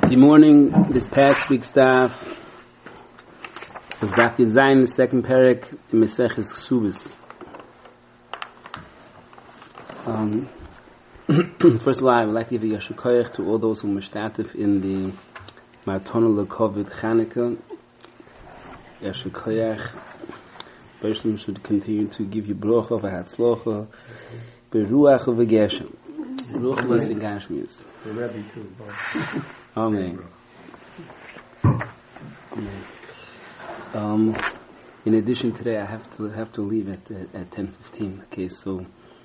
Good morning. This past week's daf was Daf Yud Zayin, the second parak in Maseches Ksubis. First of all, I would like to give a Yashar Koyach to all those who were mishtatif in the Marathon L'Kovid Chanukah. Yashar Koyach. Bereshim should continue to give you bracha v'hatzlocha, beruach v'geshem. Ruchnis and Gashmius. The Rebbe too. Amen. In addition, today I have to leave at 10:15. Okay, so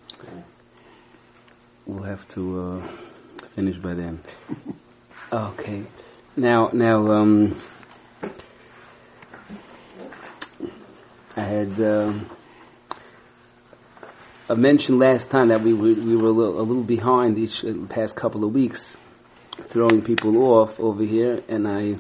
we'll have to finish by then. Okay. Now, I had I mentioned last time that we were a little behind each past couple of weeks, throwing people off over here, and I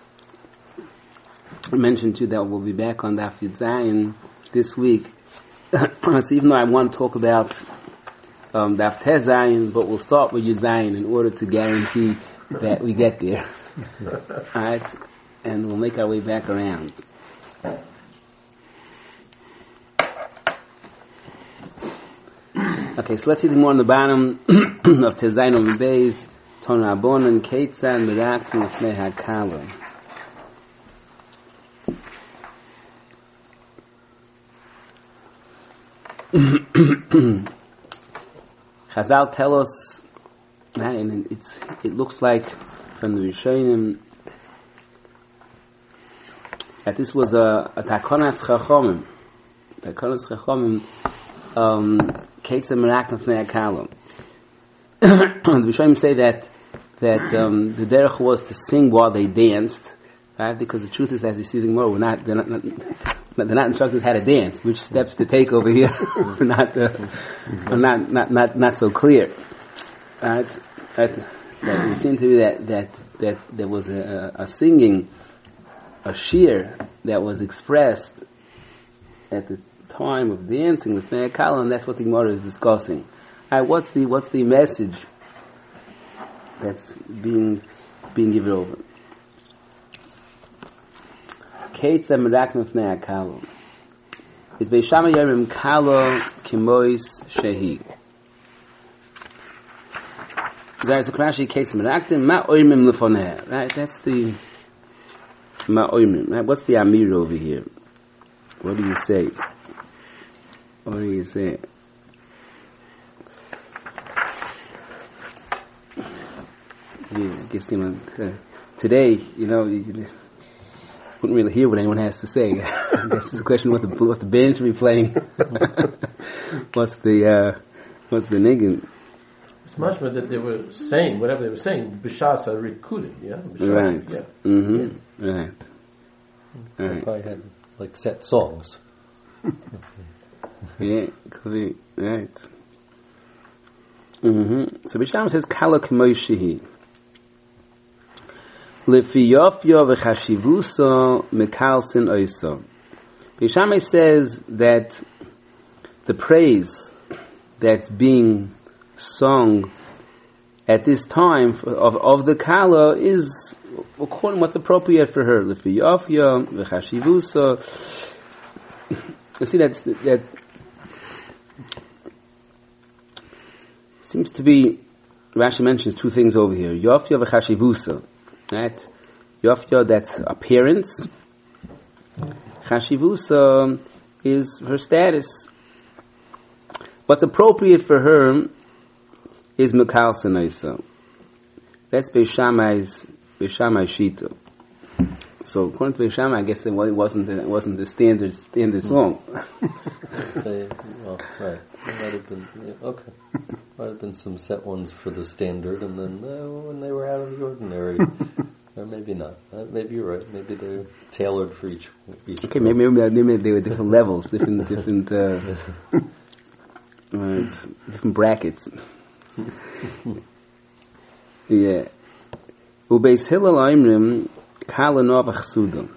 mentioned too that we'll be back on Daf Yud Zayin this week. So even though I want to talk about Daf Tez Zayin, but we'll start with Yud Zayin in order to guarantee that we get there. Alright? And we'll make our way back around. Okay, so let's see the more on the bottom of Tez Zayin on the base. Ton Rabon and Keitzan Miraktim Lefnei HaKala. Chazal tell us, and it looks like from the Rishonim that this was a Takonas Chachomim. Takonas Chachomim, Keitzan Miraktim Lefnei HaKala. The Rishonim say that the derech was to sing while they danced, right? Because the truth is, as you see the Gemara, they're not instructed how to dance. Which steps to take over here not so clear, right? It seemed to me that there was a singing, a shir that was expressed at the time of dancing with Lefnei HaKala, and that's what the Gemara is discussing. What's the message that's being given over? Kate Zemadak Lefnei HaKala. Is Beishama Yomim Kala Kimois Shehi. Zayis Akrashi Kate Zemadaktim Ma Oimim Lefoneh. Right, that's the Ma Oimim. Right, what's the Amir over here? What do you say? What do you say? Yeah, I guess, today, you wouldn't really hear what anyone has to say. I guess it's a question what the band should be playing. What's the niggin? It's much more that they were saying, whatever they were saying, B'shas Rikudim, yeah? Right. Yeah. Mm-hmm. Right. They probably had, set songs. Yeah, could be. Right. Mm-hmm. So Bisham says, Kala K'moishihi. Lefiyofyo v'chashivuso mekalsin oiso. Beishamai says that the praise that's being sung at this time of the kala is according to what's appropriate for her. Lefiyofyo v'chashivuso. You see that seems to be. Rashi mentions two things over here: Yofyo v'chashivuso. Right? Yofya, that's appearance. Chashivusa is her status. What's appropriate for her is Mekal Sanaisa. That's Beishamai's Shita. So according to Beishamai, I guess it wasn't the standard song. Right. It might have been, okay. Might have been some set ones for the standard, and then when they were out of the ordinary, or maybe not. Maybe you're right. Maybe they're tailored for each. Okay, maybe they were different levels, different brackets. Yeah. Ubeis Hillel Aimrim Kala Nova Chsuda.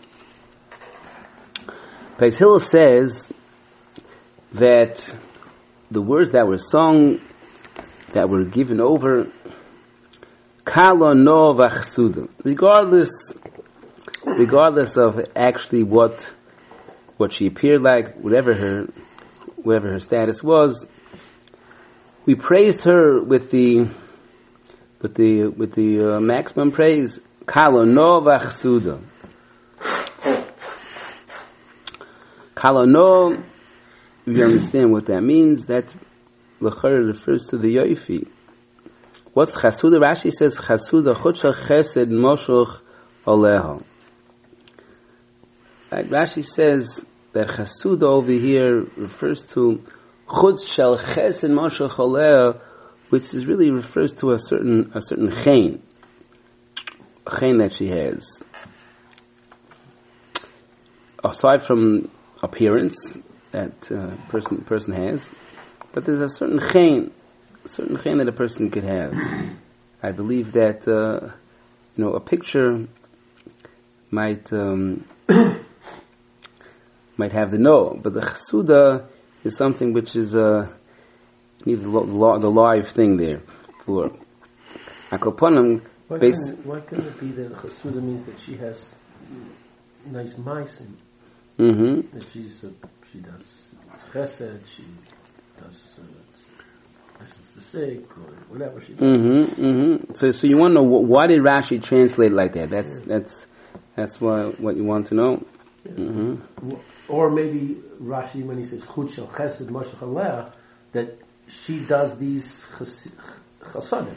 Beis Hillel says that the words that were sung, that were given over, Kalo no v'chsuda. Regardless of actually what she appeared like, whatever her status was, we praised her with the maximum praise. Kalo no v'chsuda. Kalo no, if you understand what that means, that l'chara refers to the yoifi. What's chasuda? Rashi says chasuda chutzah chesed moshuch aleha. Rashi says that chasuda over here refers to chutz shel chesed moshuch aleha, which is really refers to a certain chen that she has. Aside from appearance that person has, but there's a certain chen that a person could have. I believe that a picture might have the no, but the chasuda is something which is need the live thing there for akoponim. Why couldn't it be that chasuda means that she has nice maisim? Mm-hmm. That she does chesed, she does listens to sick or whatever she does. Mm-hmm. Mm-hmm. So you want to know why did Rashi translate like that? That's what you want to know. Yeah. Mm-hmm. Or maybe Rashi, when he says chut shel chesed moshuch aleha, that she does these chasadim.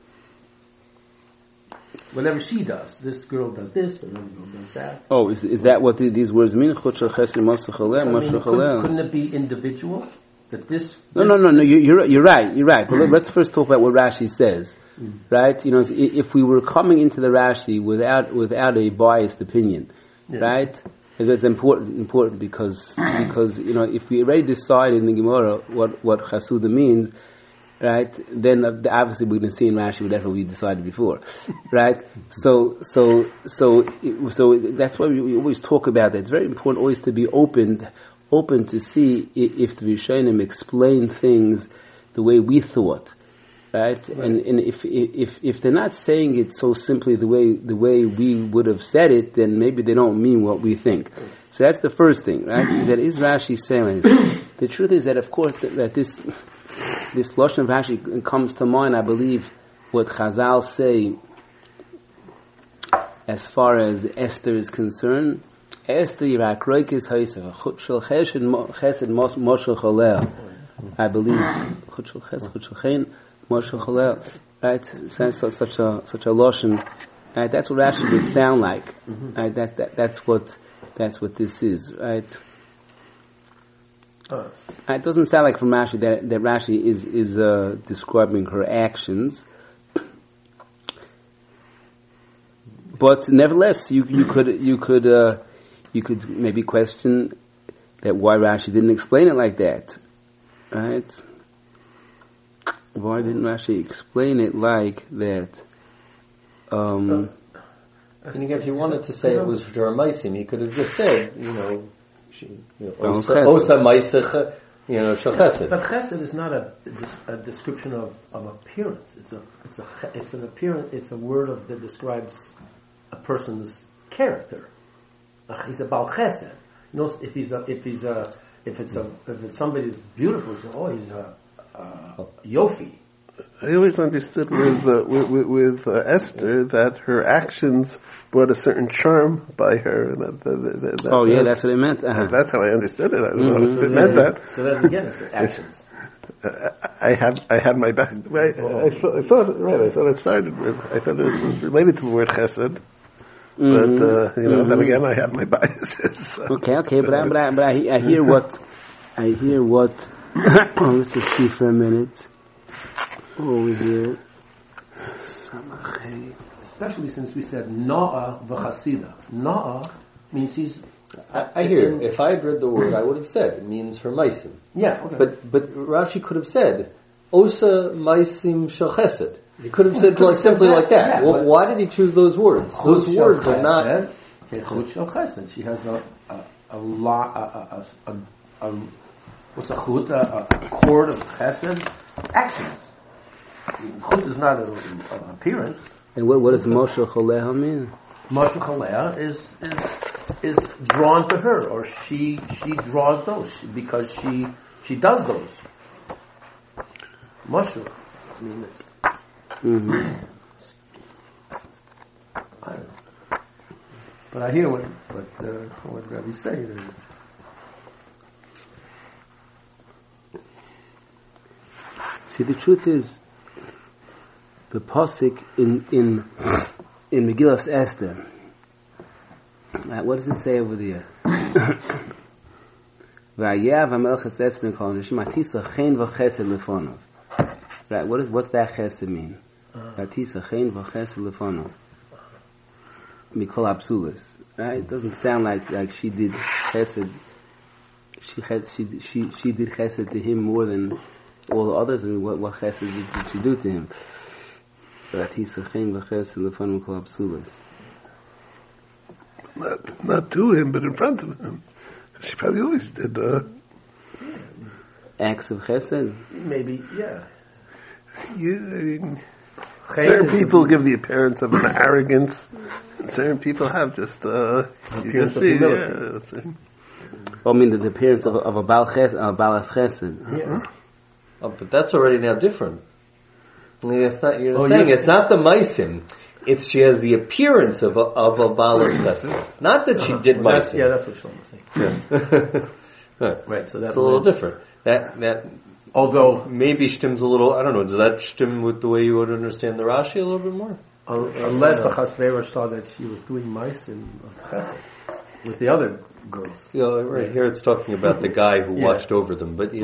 Whatever she does, this girl does this, another girl does that. Oh, is that what these words mean? Chut shel chesed moshuch aleha. Couldn't it be individual? That this No. You're right. But let's first talk about what Rashi says, right? If we were coming into the Rashi without a biased opinion, right? It is important because if we already decide in the Gemara what chasuda means, right? Then obviously we're going to see in Rashi whatever we decided before, right? So that's why we always talk about that. It's very important always to be open to see if the Rishonim explain things the way we thought, right? And if they're not saying it so simply the way we would have said it, then maybe they don't mean what we think. So that's the first thing, right? That is Rashi saying. The truth is that of course that this lashon of Rashi comes to mind. I believe what Chazal say as far as Esther is concerned. Esther Yirakroikis Haisa Chut Shel Chesed Moshuch Aleha. I believe Chut Shel Chesed Chut Shel Chen Moshuch Aleha. Right, sounds such a lashon. Right, that's what Rashi would sound like. Right, that's what this is. Right. It doesn't sound like from Rashi that Rashi is describing her actions. But nevertheless, you could maybe question that why Rashi didn't explain it like that, right? Why didn't Rashi explain it like that? And again, if you wanted to say it was for Maisim, he could have just said, Osa Maisach, Shel Chesed. But Chesed is not a description of appearance. It's an appearance. It's a word that describes a person's character. He's a Baal Chesed. If it's somebody who's beautiful, so he's a Yofi. I always understood with Esther that her actions brought a certain charm by her. That's what it meant. That's how I understood it. I don't know if it meant that. So that's again, it's actions. I had my back. I thought it started with. I thought it was related to the word chesed. But then again, I have my biases. So. Okay, but I hear what. Let's just see for a minute. Over here, especially since we said Na'a v'chasida. Na'a means he's. I hear. If I had read the word, I would have said it means for maisim. Yeah. Okay. But Rashi could have said Osa maisim shel chesed. He could have said simply like that. Yeah, why did he choose those words? Those words are not. Chut shel chesed. She has a lot. What's a chut? A cord of chesed actions. Chut is not an appearance. And what does Moshe Choleha mean? Moshe Choleha is drawn to her, or she draws those because she does those. Moshe, I mean it's. Mm-hmm. I don't know, but I hear what Rabbi's saying. See, the truth is, the pasuk in Megillas Esther. Right, what does it say over there? V'ayav hamelech chesed mikol nishim atisa chen v'chesed lefonov. Right, what's that chesed mean? Atisa chen v'chesed lefonov. Mikol absulis. Right, it doesn't sound like she did chesed. She did chesed to him more than all the others, and what chesed did she do to him? Atisa chen v'chesed lefonov mikol absulis. Not to him, but in front of him. She probably always did acts of chesed. Maybe, yeah. Yeah, I mean, certain people give the appearance of an arrogance, and certain people have just you can see, yeah. I mean, the appearance of a Baal Chesed, a Baalas Chesed. Yeah. Oh, but that's already now different. I mean, it's not. You're saying it's not the Meisim. It's she has the appearance of a Baalas Chesed. Not that she did Meisim. Yeah, that's what Shlomo saying. Yeah. Right, so that's a little different. That although maybe shtims a little. I don't know. Does that shtim with the way you would understand the Rashi a little bit more? Unless the Chasverer saw that she was doing Meisim of Chesed with the other girls. Yeah, right here it's talking about the guy who watched over them. But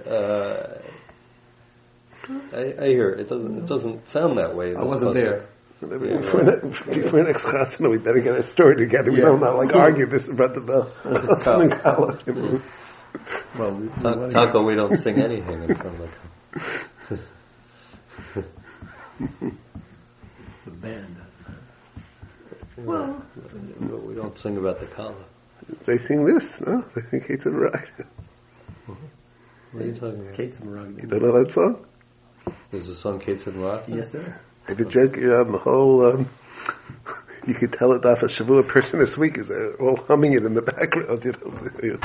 I hear it doesn't sound that way. I wasn't there. Before next chasana, we better get a story together. We don't argue this in front of the college. Well, Taco, we don't sing anything in front of the band. Well, we don't sing about the kala. They sing this, no? They sing Kates and Rag. What are you talking about? Kates and Rag. You don't know that song? There's a song Kates and Rag? Yes, there is. I've been joking around the whole, you could tell it that a Shavua person this week is all humming it in the background, you know.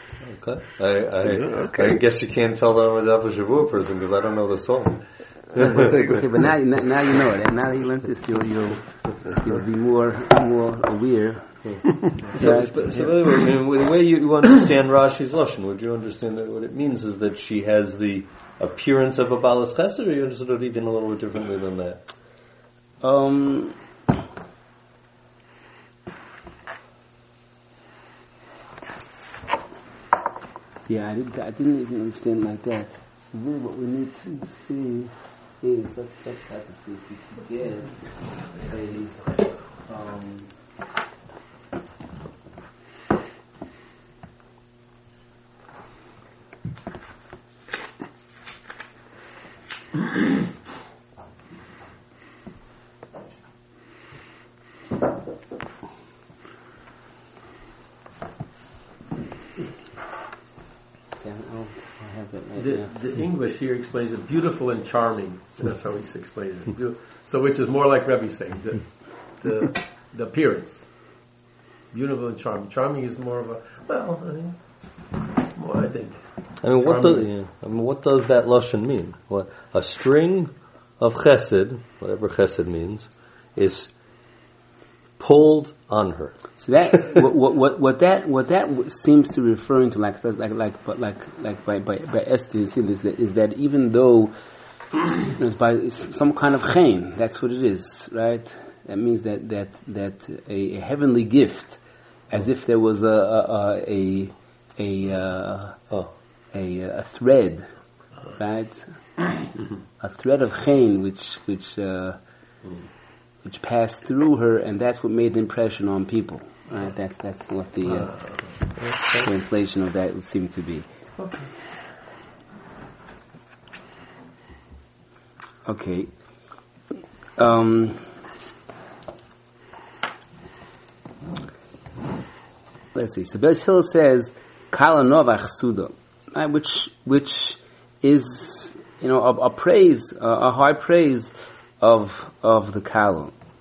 Okay. I guess you can't tell that I'm a Daf Shavua person because I don't know the song. Okay, but now you know it. And now that you learned this, you'll be more aware. So anyway, the way you understand Rashi's Lashon, would you understand that what it means is that she has the appearance of a Baalas Chesed, or you understood it even a little bit differently than that? Yeah, I didn't even understand like that. So really what we need to see is, let's try to see if we can get the English here explains it beautiful and charming. That's how he explains it. So, which is more like Rebbe saying the appearance, beautiful and charming. Charming is more of more I think. I mean, what does that lashon mean? What a string of chesed, whatever chesed means, is pulled on her. So that what that seems to referring to, like by Esther is that even though it's by some kind of chen, that's what it is, right? That means that a heavenly gift, as if there was a thread, right? A thread of chen which passed through her, and that's what made the impression on people. Right? That's what the translation of that would seem to be. Okay. Let's see. So Beis Hillel says Kala Novach Suda, right? which is a praise, a high praise of the Kala.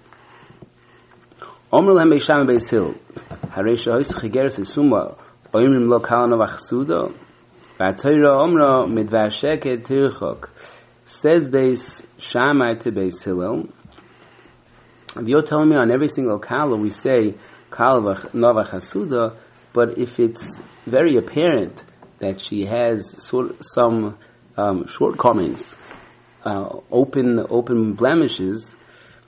Omer Lahem Beis Shammai Beis Hillel. Hareisha Hois Chigeres Esuma. Oimrim Lo Kalana Vachsuda. V'Atoira Omra Midvar Sheket Tirchok. Says Beis Shammai to Beis Hillel. If you're telling me on every single kala we say kala nova chasuda, but if it's very apparent that she has some shortcomings, open blemishes,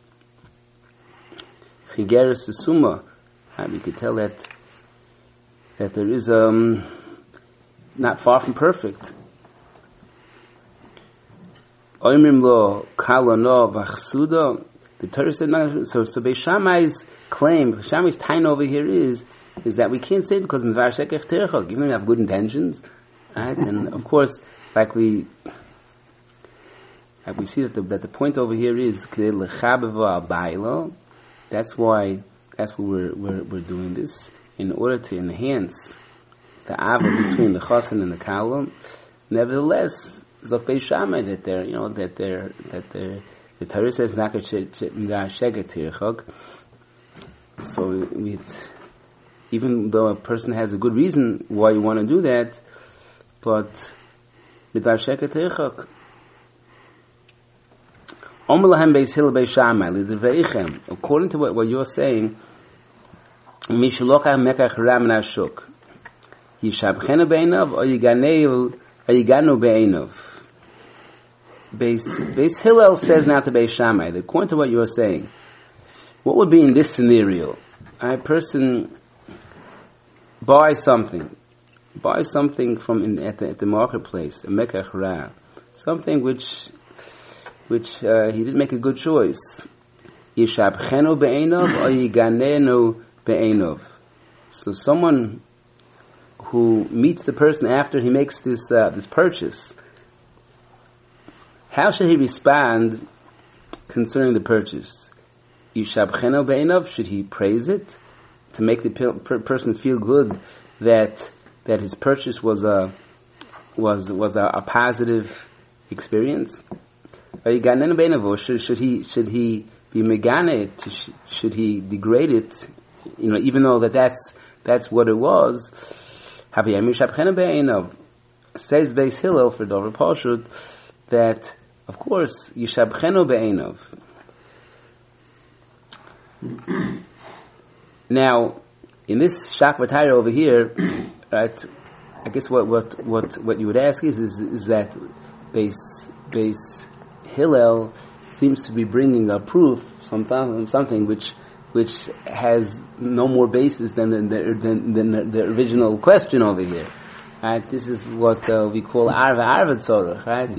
chigeres suma, we could tell that there is not far from perfect. Oimrim lo kala nova chasuda. The Torah said so. Beis Shammai's claim, Beis Shammai's time over here is that we can't say because Midvar Shekech Tirchok, even if we have good intentions, right? And of course, like we see that the point over here is Lechabeva Abaylo. That's why we're doing this in order to enhance the ava between the Chassan and the Kalam. Nevertheless, Zok Beis Shammai that they're the Torah says so even though a person has a good reason why you want to do that, but according to what you're saying, Beis Hillel says now to Beis Shammai, according to what you're saying, what would be in this scenario? A person buys something from at the marketplace, a mekach ra, something which he didn't make a good choice. Yishabchenu be'enov or yiganenu be'enov. So someone who meets the person after he makes this purchase, how should he respond concerning the purchase? Yishabchenu be'enov, should he praise it to make the person feel good that his purchase was a positive experience? Should he be megane? Should he degrade it? Even though that's what it was. Says Beis Hillel for Dover Pashut that of course yishabchenu be'enov. Now, in this Shakvatayra over here, right? I guess what you would ask is that Beis Hillel seems to be bringing a proof, something which has no more basis than the original question over here. Right? This is what we call arva tzorach, right?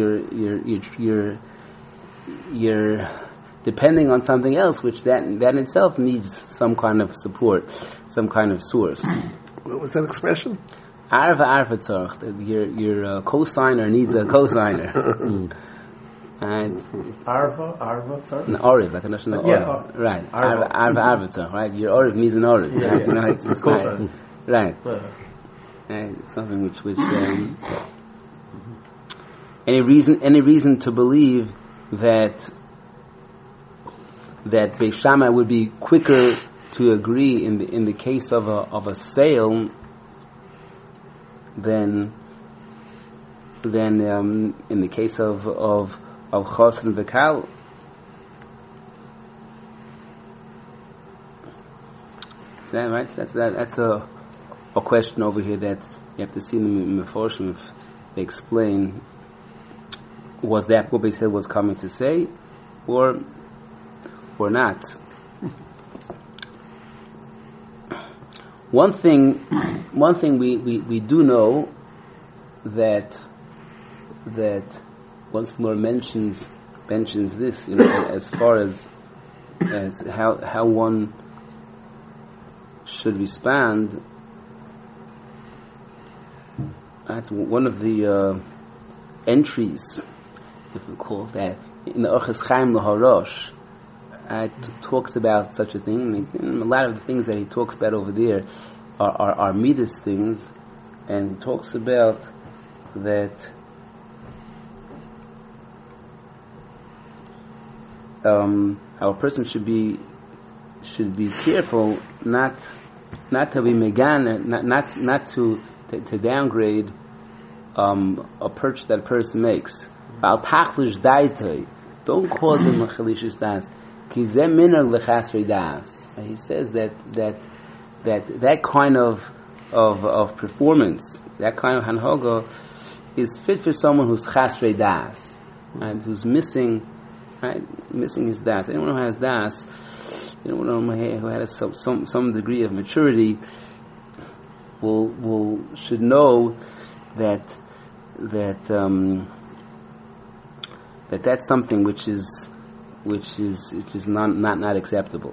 You're depending on something else, which that in itself needs some kind of support, some kind of source. What was that expression? Arva tzorach. Your cosigner needs a cosigner. And Arva tzorach? An oriv, like a national oriv. Right. Arva tzorach, right? Your oriv needs an oriv. Yeah, right? It's cosigner. Right. Yeah. Something which any reason to believe that Beis Shammai would be quicker to agree in the case of a sale than in the case of Chos and V'Kal. Is that right? That's a question over here that you have to see in the Meforshim if they explain, was that what they said was coming to say, or not. One thing we do know that once more mentions this, as far as how one should respond. At one of the entries, if we call that, in the Orches Chaim L'Harosh, talks about such a thing. I mean, a lot of the things that he talks about over there are Midas things, and he talks about that how a person should be should be careful not to be megan, not to downgrade a purchase that a person makes. Don't cause him a chalishus das. He says that kind of performance, that kind of hanhoga, is fit for someone who's chasrei das, and who's missing his das. Anyone who has das, anyone who has some degree of maturity, should know that's something which is not acceptable.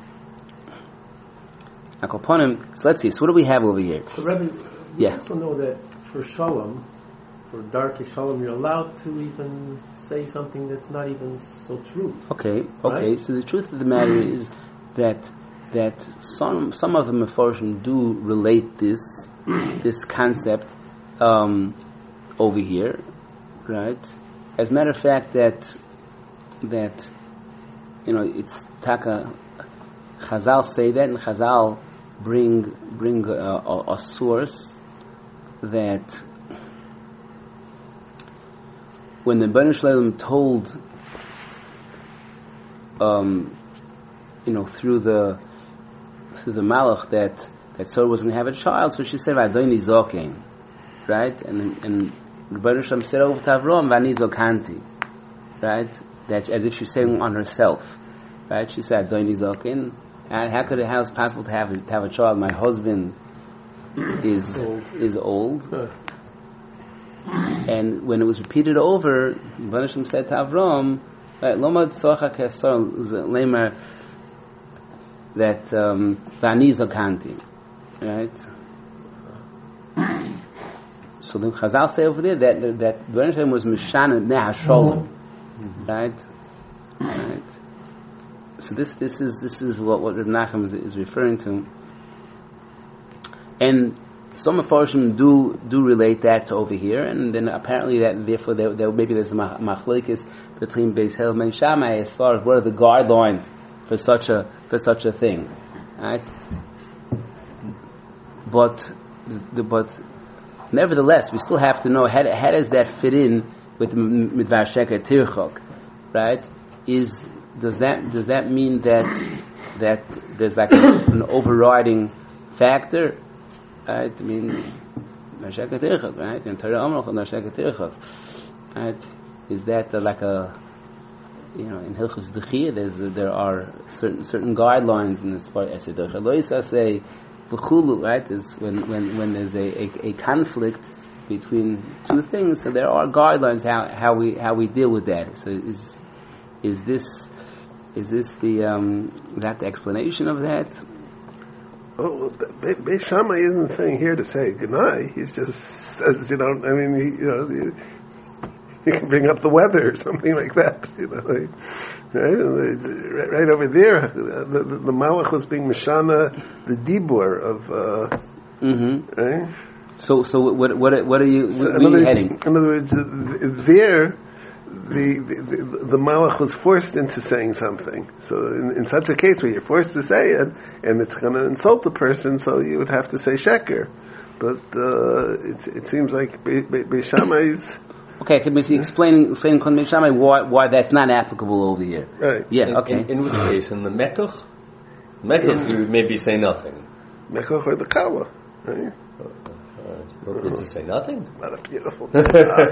So let's see. So what do we have over here? So Rebbe, we also know that for shalom, for dark shalom, you're allowed to even say something that's not even so true. Okay. Right? So the truth of the matter is that some of the Mefarshim do relate this concept over here, right? As a matter of fact, that it's taka. Chazal say that, and Chazal bring a source that when the Bnei Shalom told, through the Malach that Sarah was going to have a child, so she said, "V'adoni zokein," right? And the Bnei Shalom said over to Avram, "V'ani zokanti," right? That as if she's saying on herself, right? She said, "Adoni zokein." And how is it possible to have a child? My husband is old. And when it was repeated over, Banashim said to Avram, "Lomad tzorcha kesar lemer that v'ani zokanti," right? So the Chazal say over there that Banashim was mishana neha sholem, right? So this is what Reb Nachum is referring to, and some Mefarshim do relate that to over here, and then apparently that therefore there maybe there's a machlokes between Beis Hillel and Shammai as far as what are the guidelines for such a thing, right? But nevertheless, we still have to know how does that fit in with Midvar Sheker Tirchok, right? Does that mean that there's like an overriding factor? Right? I mean, right? In Torah Amrach and right? Is that like a in Hilchos Dechiyah there are certain guidelines in this part? Say v'chulu, right? Is when there's a conflict between two things, so there are guidelines how we deal with that. So is this the explanation of that? Oh, Beis Shammai isn't saying here to say Gnai. He just says, you can bring up the weather or something like that. Right over there, the Malach was being Mishana, the Dibur of, right? So what are you heading? In other words, there, the Malach was forced into saying something. So in such a case where you're forced to say it, and it's going to insult the person, so you would have to say sheker. But it seems like Beis Shammai's... Okay, can we see explaining Beis Shammai why that's not applicable over here? Right. Yeah, okay. In which case? In the Mekuch? You would maybe say nothing. Mekuch or the Kala, right? It's appropriate to say nothing. What a beautiful thing.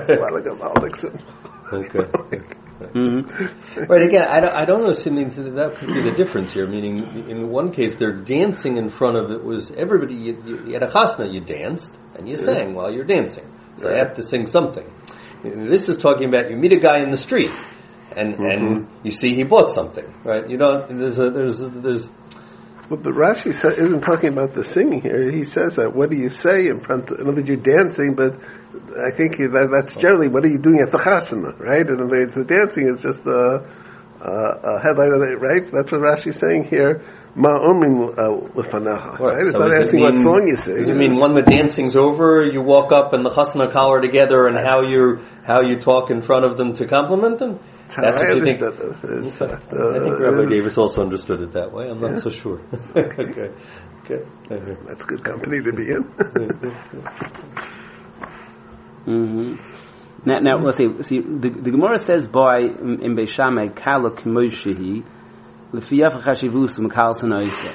Okay. Right, again, I don't know if that could be the difference here, meaning in one case they're dancing in front of it was everybody, you had a chasna, you danced, and you sang while you're dancing. So I have to sing something. This is talking about you meet a guy in the street, and you see he bought something, right? You don't, there's But Rashi isn't talking about the singing here. He says that, what do you say in front of, in other words, you're dancing, but I think that's generally, what are you doing at the chasana, right? In other words, the dancing is just headline of it, right? That's what Rashi's saying here. Ma'omin lefanacha. Right? It's not asking what song you sing. Does it mean when the dancing's over, you walk up and the chasna kal are together, and how you talk in front of them to compliment them? That's what you think. I think Rabbi Davis also understood it that way. I'm not so sure. Okay. That's good company to be in. Mm-hmm. Now, let's see. The Gemara says by in Beis Shammai kala k'moshehi l'fiyaf chashivus m'kal sanoise.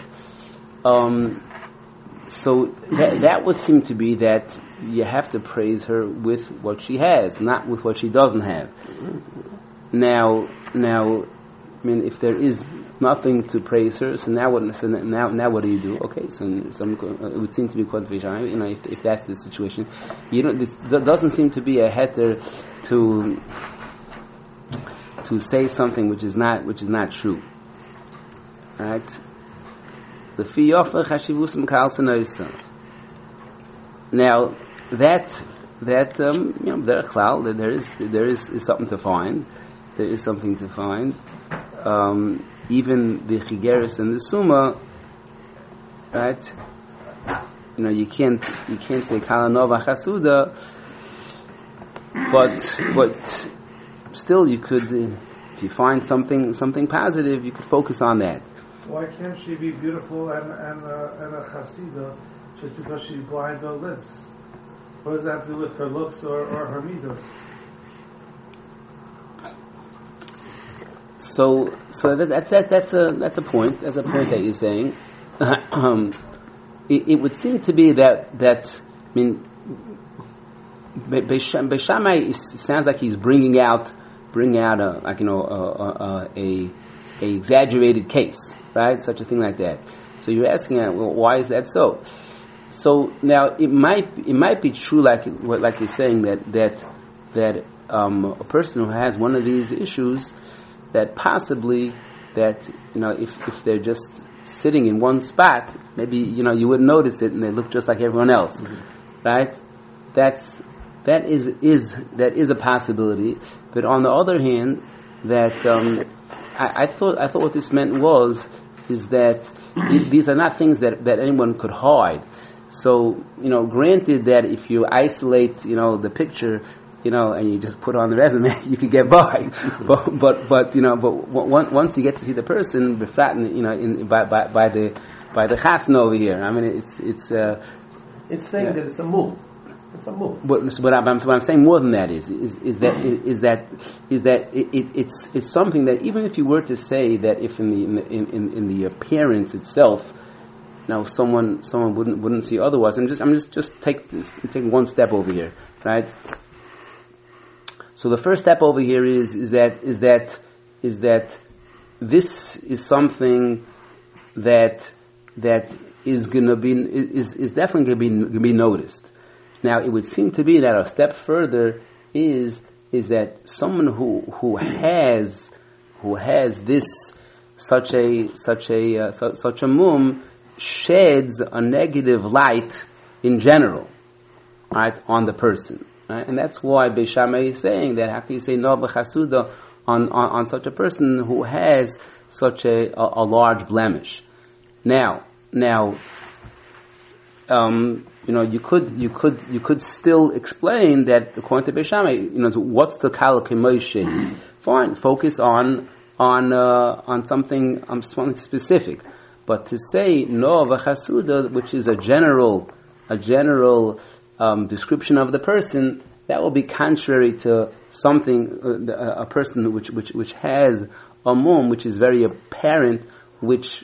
So that would seem to be that you have to praise her with what she has, not with what she doesn't have. Now, I mean, if there is nothing to praise her, so now what do you do? Okay, so it would seem to be quite vijay. You know, if that's the situation, this doesn't seem to be a heter to say something which is not true, right? The fiyofa chashivus m'kal sanoisa. Now that there is something to find. There is something to find. Even the Chigeris and the Summa, right? You know, you can't say Kalanova Chasuda, but still you could, if you find something positive, you could focus on that. Why can't she be beautiful and a Chasida just because she's blind or lips? What does that have to do with her looks or her midos? So that's a point. That's a point that you're saying. It would seem to be that I mean, Beis Shammai sounds like he's bringing out a exaggerated case, right? Such a thing like that. So you're asking, well, why is that so? So now it might be true, like you're saying that a person who has one of these issues, that possibly that, you know, if they're just sitting in one spot, maybe, you know, you wouldn't notice it and they look just like everyone else, right? That is a possibility. But on the other hand, that I thought what this meant is that these are not things that anyone could hide. So, you know, granted that if you isolate, you know, the picture, you know, and you just put on the resume, you could get by. But you know, once you get to see the person, you know, by the chasna over here, I mean, it's saying that it's a move. It's a move. What I'm saying more than that is that it's something that even if you were to say that if in the appearance itself, now someone wouldn't see otherwise. I'm just take one step over here, right? So the first step over here is that this is something that is definitely going to be noticed. Now it would seem to be that a step further is that someone who has this such a mum sheds a negative light in general, right, on the person. Right? And that's why Beis Shammai is saying that how can you say no b'chasuda on such a person who has such a large blemish? Now, you know, you could still explain that according to Beis Shammai, you know, what's the kala k'moshe? Fine, focus on something specific. But to say no v'chasuda, which is a general description of the person, that will be contrary to something a person which has a mum which is very apparent, which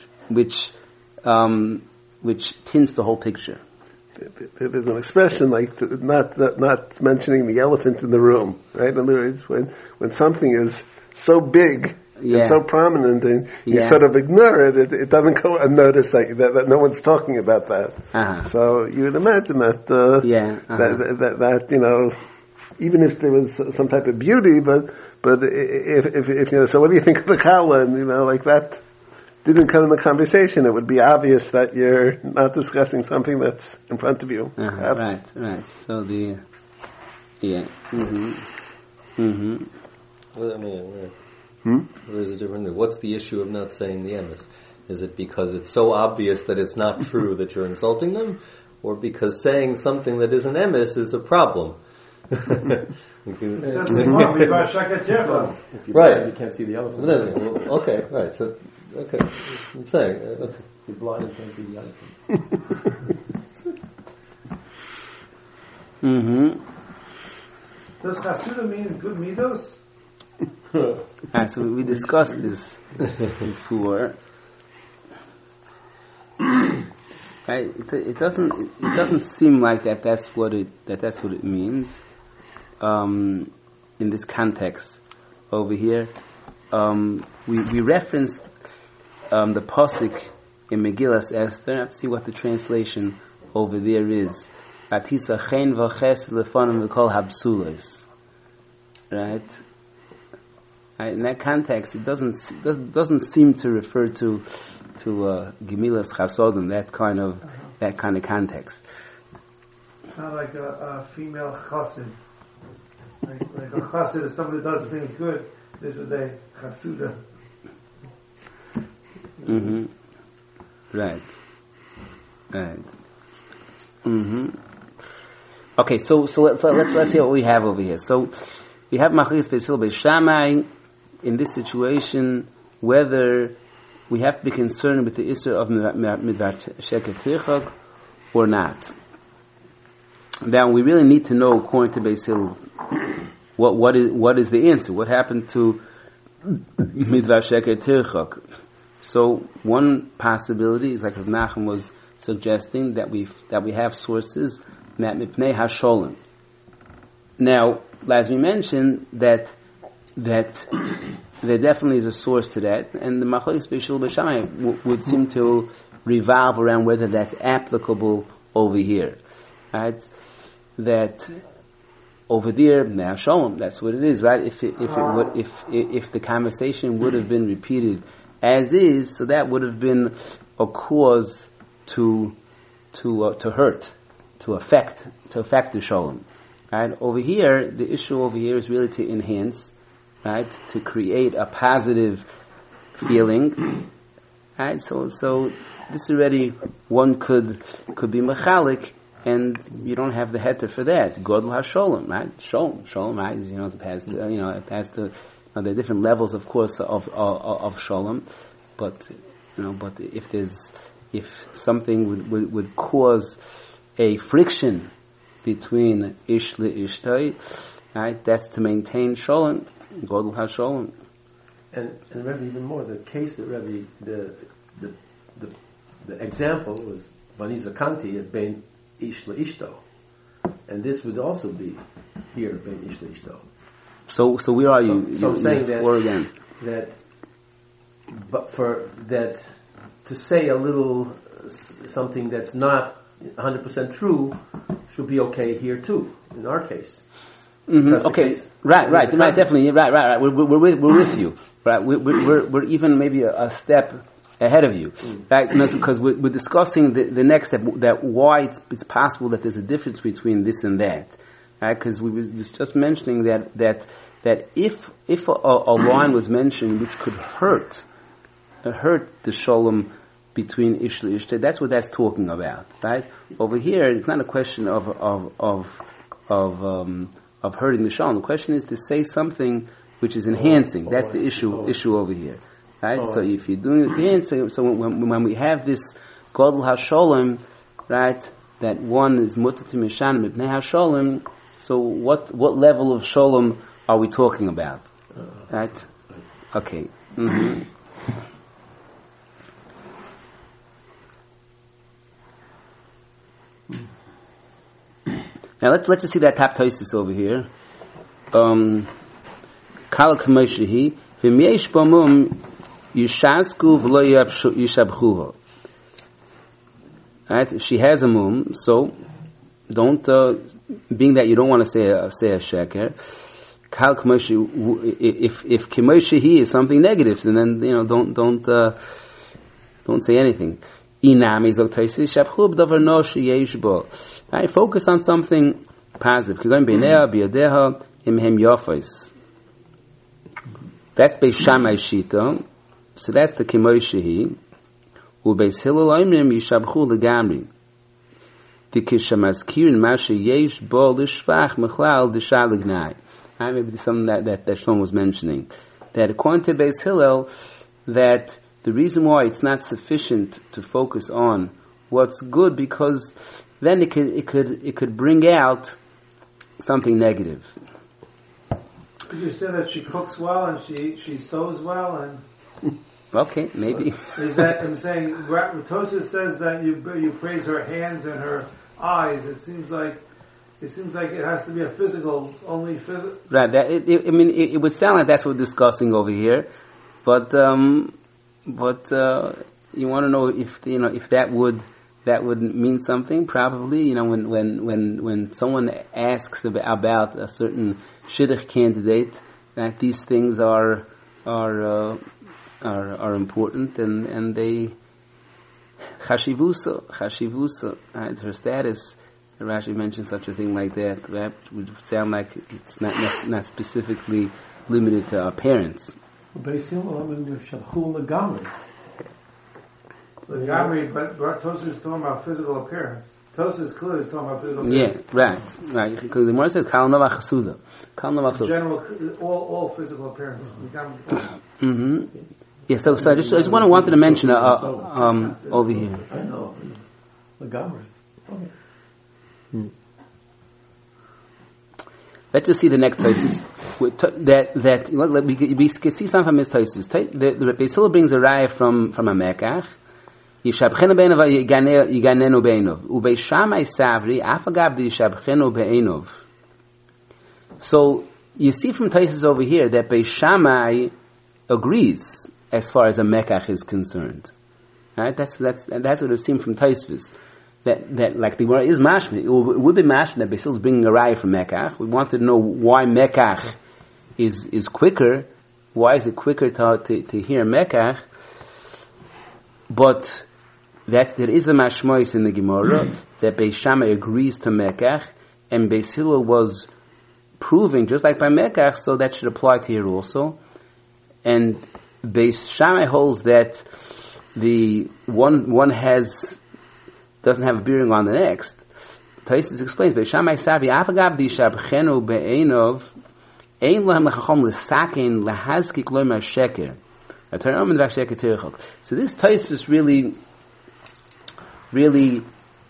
tints the whole picture. There's an expression like not mentioning the elephant in the room, right? In other words, when something is so big and so prominent, and you sort of ignore it, it doesn't go unnoticed that no one's talking about that. So you would imagine that that you know, even if there was some type of beauty, but if you know, so what do you think of the kala? And you know, like that didn't come in the conversation, it would be obvious that you're not discussing something that's in front of you. Right. So Well, I mean, Or is it different? What's the issue of not saying the emes? Is it because it's so obvious that it's not true that you're insulting them? Or because saying something that isn't emes is a problem? If you're right. you can't see the elephant. Well, okay, right. So, okay. I'm saying. Okay. You're blind and can't see the elephant. Does chasuda mean good midos? Alright, so we discussed this before. Right? It doesn't seem like that's what it means in this context over here. We referenced the pasuk in Megillas Esther. Let's see what the translation over there is. Atisa chen v'ches lefanim v'kol habsulas. Right? In that context, it doesn't seem to refer to Gemilas Chasodim, that kind of context. It's not like a female chassid. Like a chassid, if somebody does things good, this is a chasuda. Right. Okay, so let's see what we have over here. So we have Machlis Beis Hillel Beis Shammai in this situation, whether we have to be concerned with the issue of midvar sheker tichok or not. Now we really need to know, according to Beis Hillel, what is the answer? What happened to midvar sheker tichok? So one possibility is, like Rav Nachum was suggesting, that we have sources mipnei hasholim. Now, as we mentioned, that there definitely is a source to that, and the Machlokes Beis Hillel Beis Shammai would seem to revolve around whether that's applicable over here. Right? That over there, Shalom, that's what it is, right? If the conversation would have been repeated as is, so that would have been a cause to hurt, to affect the Shalom. Right? Over here, the issue over here is really to enhance, right? To create a positive feeling. Right? So this already one could be mechalik, and you don't have the heter for that. Godel hasholem, right? Sholem, right? It has to. There are different levels, of course, of sholem, but if something would cause a friction between ish le ishtay, right? That's to maintain sholem, godel hasholem. And Rebbe, even more, the case that Rebbe, the example was Bani Zakanti as being ish le ishto, and this would also be here being ish le ishto. So where are you? So saying that for against but for that to say a little something that's not 100% true should be okay here too. In our case. Okay. Right. Definitely. Right. We're with you. Right. We're even maybe a step ahead of you. Right. Because we're discussing the next step, that why it's possible that there's a difference between this and that. Right. Because we were just mentioning that if a line was mentioned which could hurt the shalom between ish to ish, that's what that's talking about, right? Over here, it's not a question of hurting the shalom. The question is to say something which is enhancing. That's the issue over here, right? So if you're doing it enhancing, so when we have this godel hasholem, right, that one is mutter to mishan mipnei hasholem. So what level of shalom are we talking about, right? Okay. Now let's just see that top toisis over here. Kala k'moshehi v'myesh b'mum yishasku v'lo yishabchuho. Right? She has a mum, so don't. Being that you don't want to say a sheker, kal k'moshehi. If k'moshehi is something negative, then don't say anything. Inami zok toisis shabchu b'davar no sheyesh bo. Right, focus on something positive. That's Beis Shammai Shita. So that's the K'moi Shehi. Ubeis Hillel Oimrim Yishabchu Legamri. Tikishamaskirin Masha Yesh Bo Lishvach Mechlal Dishal Lignai. Maybe something that Shlomo was mentioning. That according to Beis Hillel, that the reason why it's not sufficient to focus on what's good, because then it could bring out something negative. You said that she cooks well and she sews well and. Okay, maybe. Is that I'm saying? Tosha says that you praise her hands and her eyes. It seems like it has to be a physical, only physical. Right. It would sound like that's what we're discussing over here, but you want to know if that would mean something. Probably, when someone asks about a certain shidduch candidate, that these things are important and they chashivusa, right? Her status. Rashi mentioned such a thing like that. That would sound like it's not specifically limited to our parents. Legamri, but Tosha is talking about physical appearance. Tosha is clearly talking about physical appearance. Yeah, right. Because the Gemara says Kal Nova Chasuda. General, all physical appearance. Mm-hmm. Yeah. So I just wanted to mention over here. I know. Legamri. Okay. Let's just see the next Tosfos. We can see some from his Tosfos. The Beis Hillel brings a raya from a Mekach. Yishabchenu be'enov yiganenu be'enov. Ubeis Shammai savri afagav yishabchenu be'enov. So you see from Tosfos over here that Beis Shammai agrees as far as a Mekach is concerned. Right? That's what we've seen from Tosfos. That like the Gemara is mashma. It would be mashma that Beis Hillel is bringing a raya from Mekach. We wanted to know why Mekach is quicker. Why is it quicker to hear Mekach? But there is a mashmois in the Gemara that Beis Shammai agrees to Mekach, and Beis Hillel was proving just like by Mekach, so that should apply to here also. And Beis Shammai holds that the one doesn't have a bearing on the next. Tosfos explains, Beis Shammai savi afagav dishabchenu be'enov ein lahem lechachom l'saken lahazkik lo sheker. So this Tosfos really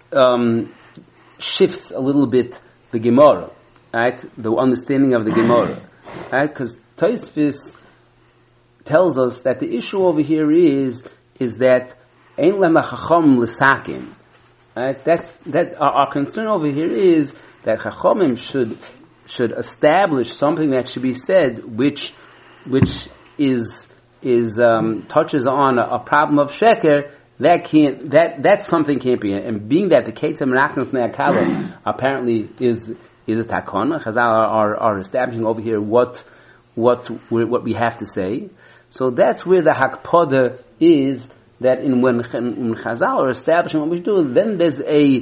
shifts a little bit the Gemara, right? The understanding of the Gemara, right? Because Tosfos tells us that the issue over here is that ein lahem lechachom l'saken. Right? That our concern over here is that Chachamim should establish something that should be said, which is touches on a problem of sheker. That something can't be. And being that the Ketzim Rachman Fnei Akala apparently is a takana, Chazal are establishing over here what we have to say. So that's where the hakpada is. That when Chazal are establishing what we do, then there's a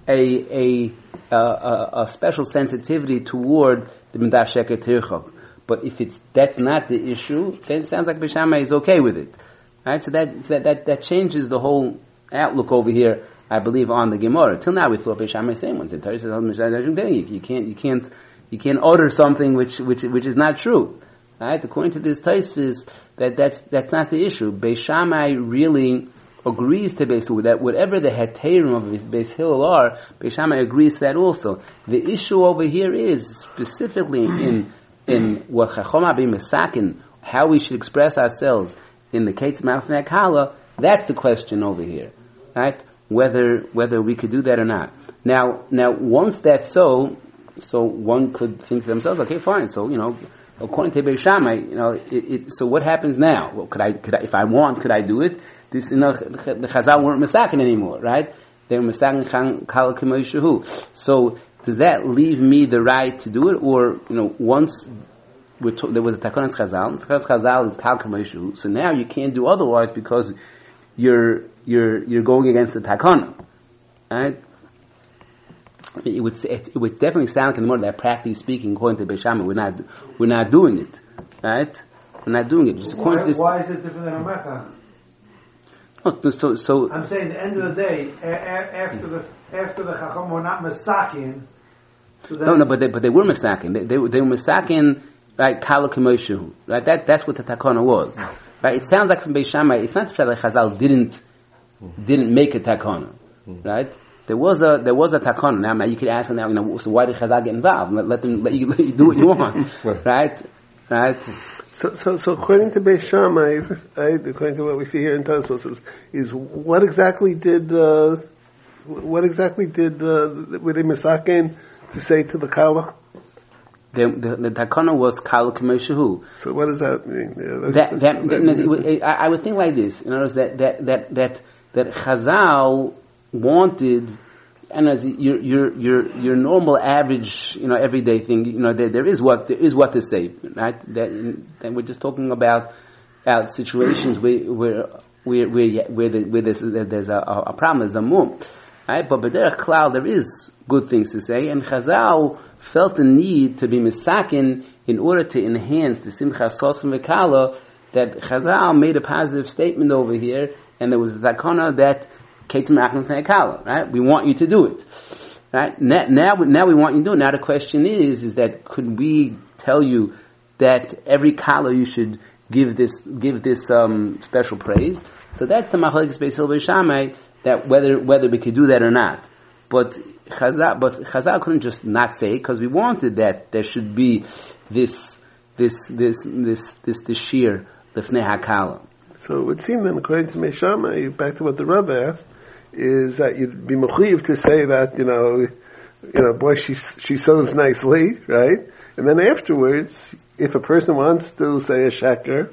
special sensitivity toward the Midah Sheker Tirchok. But if that's not the issue, then it sounds like Beis Shammai is okay with it, right? So that changes the whole outlook over here, I believe, on the Gemara. Till now, we thought Beis Shammai is saying one thing. You can't order something which is not true. Right? According to this Tosfos, that's not the issue. Beis Shammai really agrees to Beis Hillel that whatever the heterim of Beis Hillel are, Beis Shammai agrees to that also. The issue over here is specifically in what Chacham Abim Mesakin, how we should express ourselves in the Ketzim Rachman Akala. That's the question over here, right? Whether we could do that or not. Now once that's so one could think to themselves, okay, fine. So according to Beis Shammai, so what happens now? Well, could I, if I want, could I do it? The Chazal weren't mistaken anymore, right? They were mistaken kal k'moshehu. So does that leave me the right to do it, or once there was a takonas Chazal is kal k'moshehu, so now you can't do otherwise because you're going against the takana, right? It would definitely sound like more that practically speaking, according to Beis Shammai, we're not doing it, right? We're not doing it. Just according to this. Why is it different than a Mecca? So I'm saying at the end of the day, after the Chacham were not Masakin. So no, but they were Masakin. They were Masakin, right? Kala K'moshehu, right? That's what the takana was, right? It sounds like from Beis Shammai. It's not that Chazal didn't make a takana, right? There was a takana. Now you could ask them now, so why did Chazal get involved? Let you do what you want, right? So according to Beis Shammai, according to what we see here in Tosfos, is what exactly did were they misaken to say to the Kala? The takana was Kala K'moshehu. So what does that mean? I would think like this. In other words, that Chazal wanted, and as your normal average, everyday thing, there is what to say, right? That we're just talking about situations where there's a problem, there's a mum, right? But b'derech klal there is good things to say, and Chazal felt the need to be misakin in order to enhance the simcha sosim v'kala. That Chazal made a positive statement over here, and there was a takana that right? We want you to do it. Right? Now we want you to do it. Now the question is that could we tell you that every kala you should give this special praise? So that's the machlokes Beis Hillel Beis Shammai, that whether we could do that or not. But Chazal couldn't just not say it, because we wanted that there should be this sheer lifnei hakala. So it would seem then, according to Beis Shammai, back to what the Rebbe asked, is that you'd be mechuyev to say that, boy, she sews nicely, right? And then afterwards, if a person wants to say a sheker,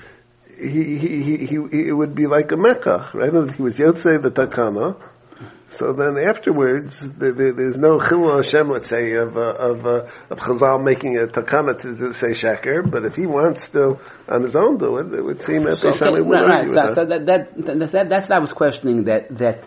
it would be like a mekach, right? He was yotzei the takana. So then afterwards, there's no chilul Hashem, let's say, of Chazal making a takana to say sheker. But if he wants to on his own do it, it would seem that Beis Shammai would argue with that. That's what I was questioning. That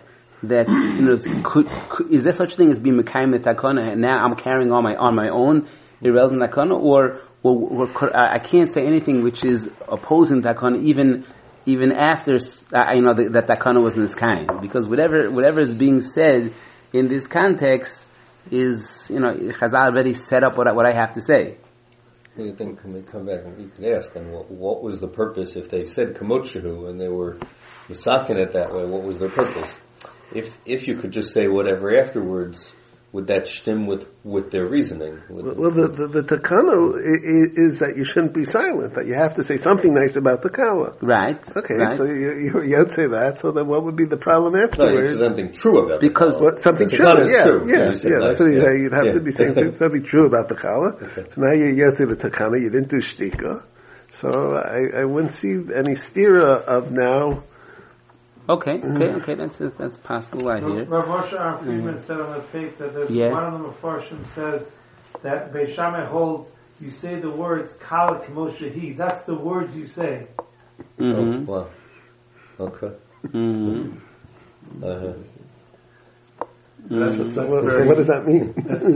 is there such thing as being mekayim takana, and now I'm carrying on my own irrelevant takana, or I can't say anything which is opposing takana even after that takana was in this kind, because whatever is being said in this context is Chazal already set up what I have to say. You think when we come back and we can ask them what was the purpose if they said kamotchehu and they were misakin it that way? What was their purpose? If you could just say whatever afterwards, would that stem with their reasoning? Well, the takana is that you shouldn't be silent, that you have to say something nice about the kala. Right. Okay, right. So you'd say that, so then what would be the problem afterwards? No, something true about because the kala. Something true, true. Yeah, that's what you'd have to be saying something true about the kala. Okay. So now you're yotze the takana, you didn't do shtika. So I wouldn't see any stira of now. Okay, that's possible right here. Rav Moshe Friedman said on the tape that one of the Mefarshim says that Beis Shammai holds you say the words Kala K'moshehi. That's the words you say. Mm-hmm. Oh, wow. Okay. Mm-hmm. What does that mean?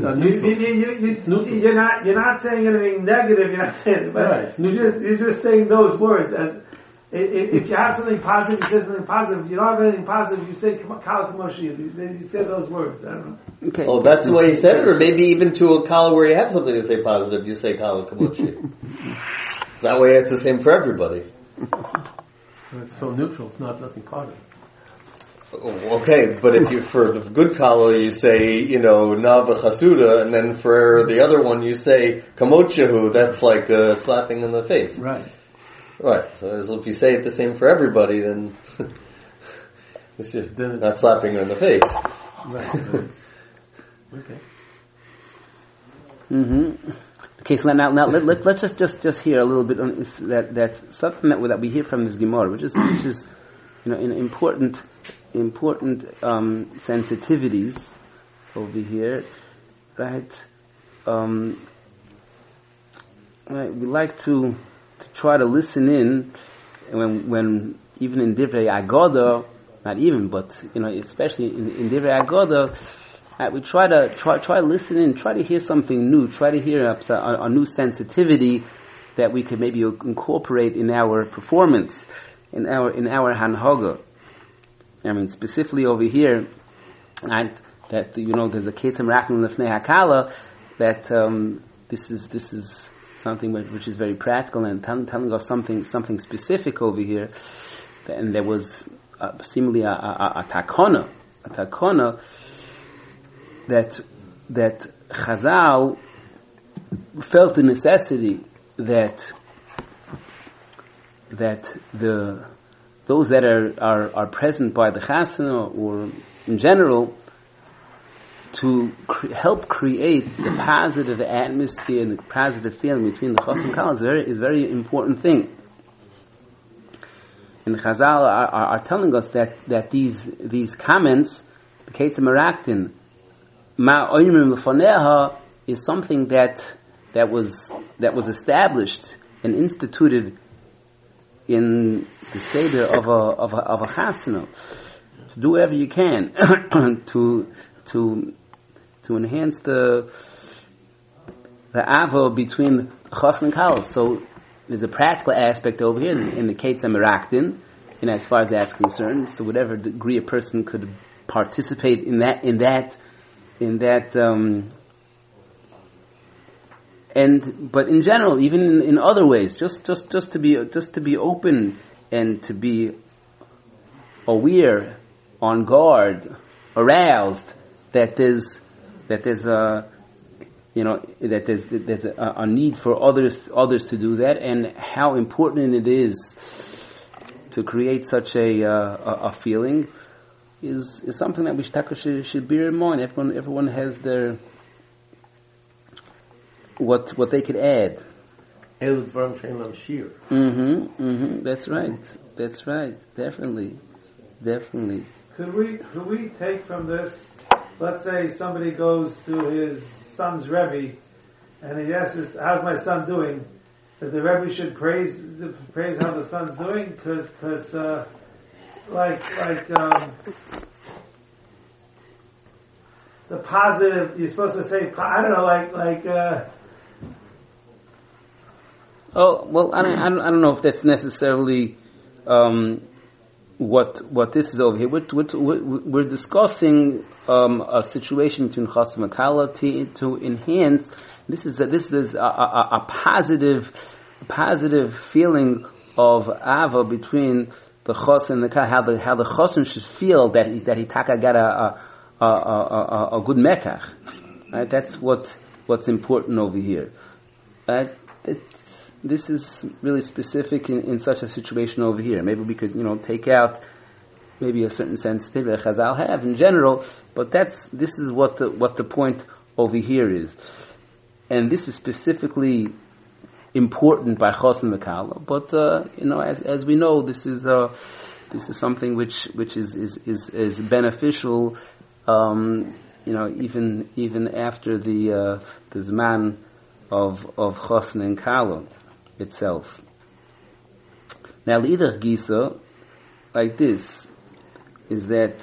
You're not saying anything negative. You're not saying, but right. You're just saying those words as. If you have something positive, you say something positive. If you don't have anything positive, you say Kala K'moshi. You say those words. I don't know. Okay. Oh, that's the way he said it? Or maybe even to a Kala where you have something to say positive, you say Kala K'moshi. That way it's the same for everybody. It's so neutral, it's nothing positive. Okay, but if you, for the good Kala, you say, Na v'chasuda, and then for the other one you say Kamochahu, that's like slapping in the face. Right. Right, so if you say it the same for everybody, then it's just not slapping her in the face. Right. Okay. Mm-hmm. Okay, so now let's just hear a little bit on that something that we hear from this Gemara, which is an important sensitivities over here, right? Right. We like to try to listen in when even in Divrei Agoda, not even, but especially in Divrei Agoda, we try to listen in, try to hear something new, try to hear a new sensitivity that we could maybe incorporate in our performance, in our hanhaga. I mean, specifically over here, that there's a Ketzem Raknim Lefnei Hakala, that this is something which is very practical and telling us something specific over here, and there was seemingly a takona that Chazal felt the necessity that those that are present by the chasana or in general to help create the positive atmosphere and the positive feeling between the chas and kala is very important thing. And the Chazal are telling us that these comments, the Ketzem Meraktin, Ma Oymrim Lefoneha, is something that was established and instituted in the seder of a chasana, to do whatever you can to enhance the ava between chas and kala. So there's a practical aspect over here in the Ketzem Meraktin, and as far as that's concerned, so whatever degree a person could participate in that. But in general, even in other ways, just to be open and to be aware, on guard, aroused that there's a need for others to do that, and how important it is to create such a feeling is something that we should bear in mind. Everyone has their what they could add. That's right. Definitely. Could we take from this? Let's say somebody goes to his son's Rebbe, and he asks, "How's my son doing?" That the Rebbe should praise how the son's doing, because the positive, you're supposed to say, I don't know, Oh well, I don't know if that's necessarily what this is over here. We're discussing a situation between chas and kala to enhance. This is a positive feeling of ava between the chas and the kala. How the chasen should feel that he taka got a good mekach. Right? That's what's important over here. Right? This is really specific in such a situation over here. Maybe we could, take out maybe a certain sensitivity that Chazal have in general, but this is what the point over here is. And this is specifically important by Chos and Kala. But as we know, this is something which is beneficial. Even after the Zman of Chos and Kala itself. Now, L'idach Gisa, like this, is that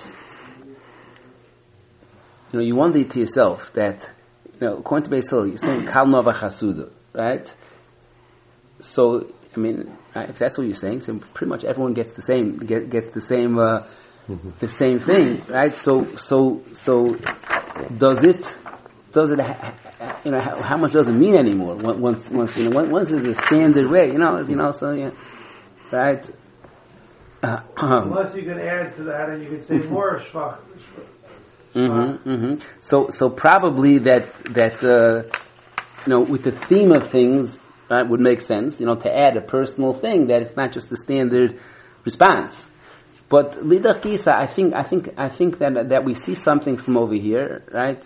you wonder to yourself that according to Beis Hillel, you're saying Kal Nova Chasuda, right? So if that's what you're saying, so pretty much everyone gets the same the same thing, right? So does it how much does it mean anymore? Once is a standard way, right? Unless you can add to that, and you can say more shvach. So probably that with the theme of things, right, would make sense. To add a personal thing, that it's not just the standard response. But L'idach Gisa, I think that we see something from over here, right?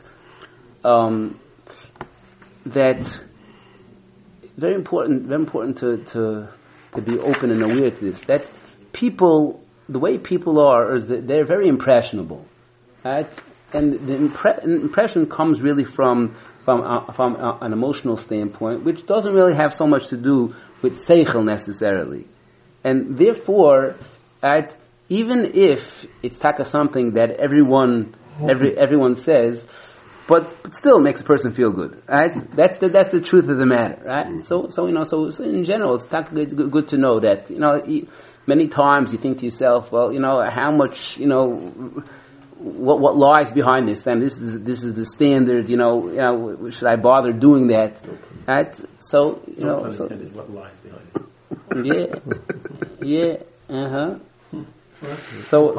That very important to be open and aware to this. That people, the way people are, is that they're very impressionable, right? And the impression comes really from an emotional standpoint, which doesn't really have so much to do with seichel necessarily. And therefore, right, even if it's taka something that everyone says, but still makes a person feel good, right? That's the truth of the matter, right? So in general, it's not good to know that, many times you think to yourself, well, how much, what lies behind this? Then this is the standard, should I bother doing that? Right? So, what lies behind it? Yeah, So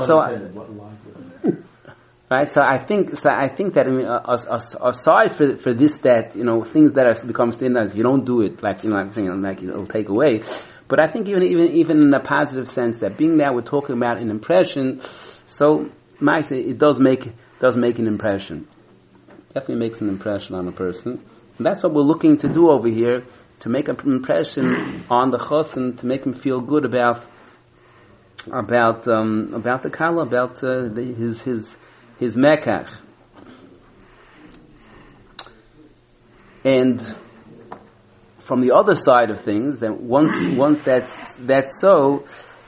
right, so I think that aside for this, that things that are become standards, if you don't do it, like I'm saying, like it'll take away. But I think even in a positive sense, that being that we're talking about an impression, so it does make an impression. Definitely makes an impression on a person. And that's what we're looking to do over here, to make an impression on the chassan, to make him feel good about the kala, about his mekach. And from the other side of things, that once that's so,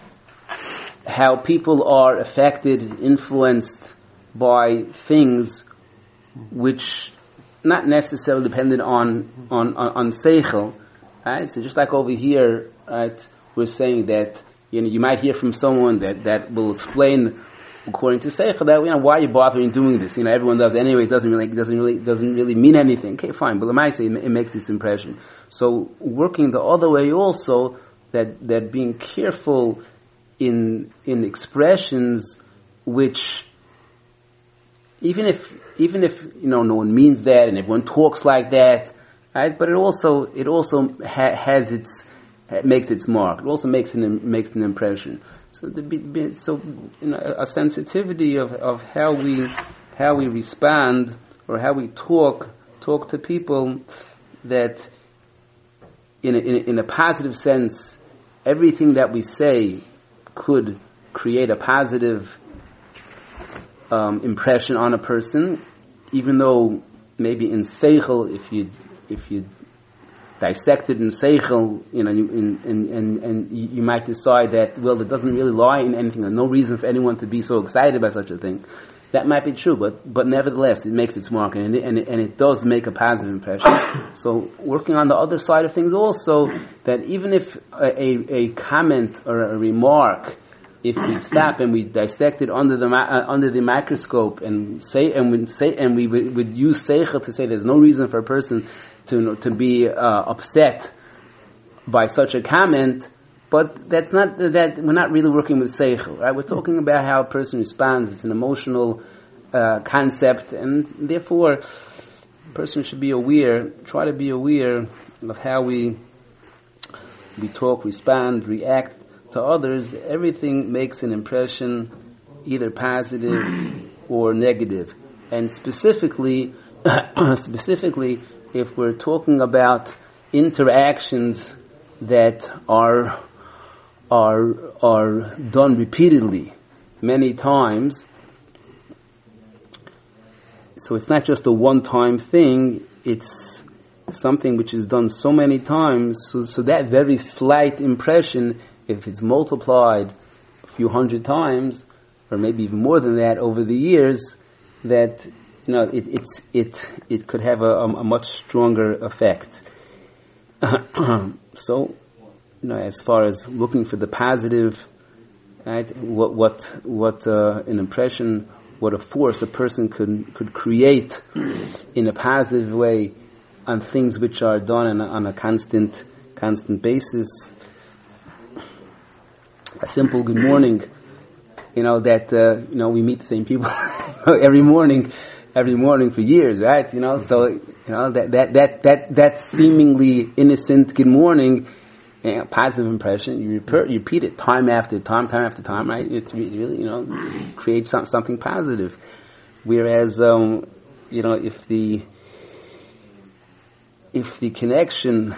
how people are affected, influenced by things which not necessarily dependent on seichel, right? So just like over here, right, we're saying that you might hear from someone that will explain according to seichel that why are you bothering doing this? Everyone does it anyway. It doesn't really mean anything. Okay, fine. But it makes this impression. So working the other way also, that being careful in expressions which, even if no one means that and everyone talks like that, right? But it also has it makes its mark. It also makes an impression. So a sensitivity of how we respond or how we talk to people, that in a positive sense, everything that we say could create a positive impression on a person, even though maybe in seichel, if you dissect it in seichel, and you might decide that, well, it doesn't really lie in anything. There's no reason for anyone to be so excited by such a thing. That might be true, but nevertheless, it makes its mark, and it does make a positive impression. So, working on the other side of things also, that even if a comment or a remark, if we stop and we dissect it under the microscope and we would use seichel to say there's no reason for a person to be upset by such a comment, but that's not that we're not really working with seichel, right? We're talking about how a person responds. It's an emotional concept, and therefore, a person should be aware. Try to be aware of how we talk, respond, react to others. Everything makes an impression, either positive or negative. And specifically, if we're talking about interactions that are done repeatedly, many times, so it's not just a one-time thing, it's something which is done so many times, so that very slight impression, if it's multiplied a few hundred times, or maybe even more than that over the years, that it could have a much stronger effect. So, as far as looking for the positive, right? What an impression, what a force a person could create in a positive way on things which are done on a constant basis. A simple good morning, we meet the same people every morning for years, right? So that seemingly innocent good morning, positive impression, you repeat it time after time after time, right? It really, creates something positive. Whereas, if the connection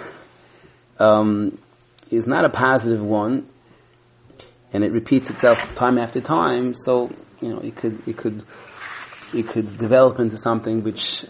is not a positive one, and it repeats itself time after time, so it could develop into something which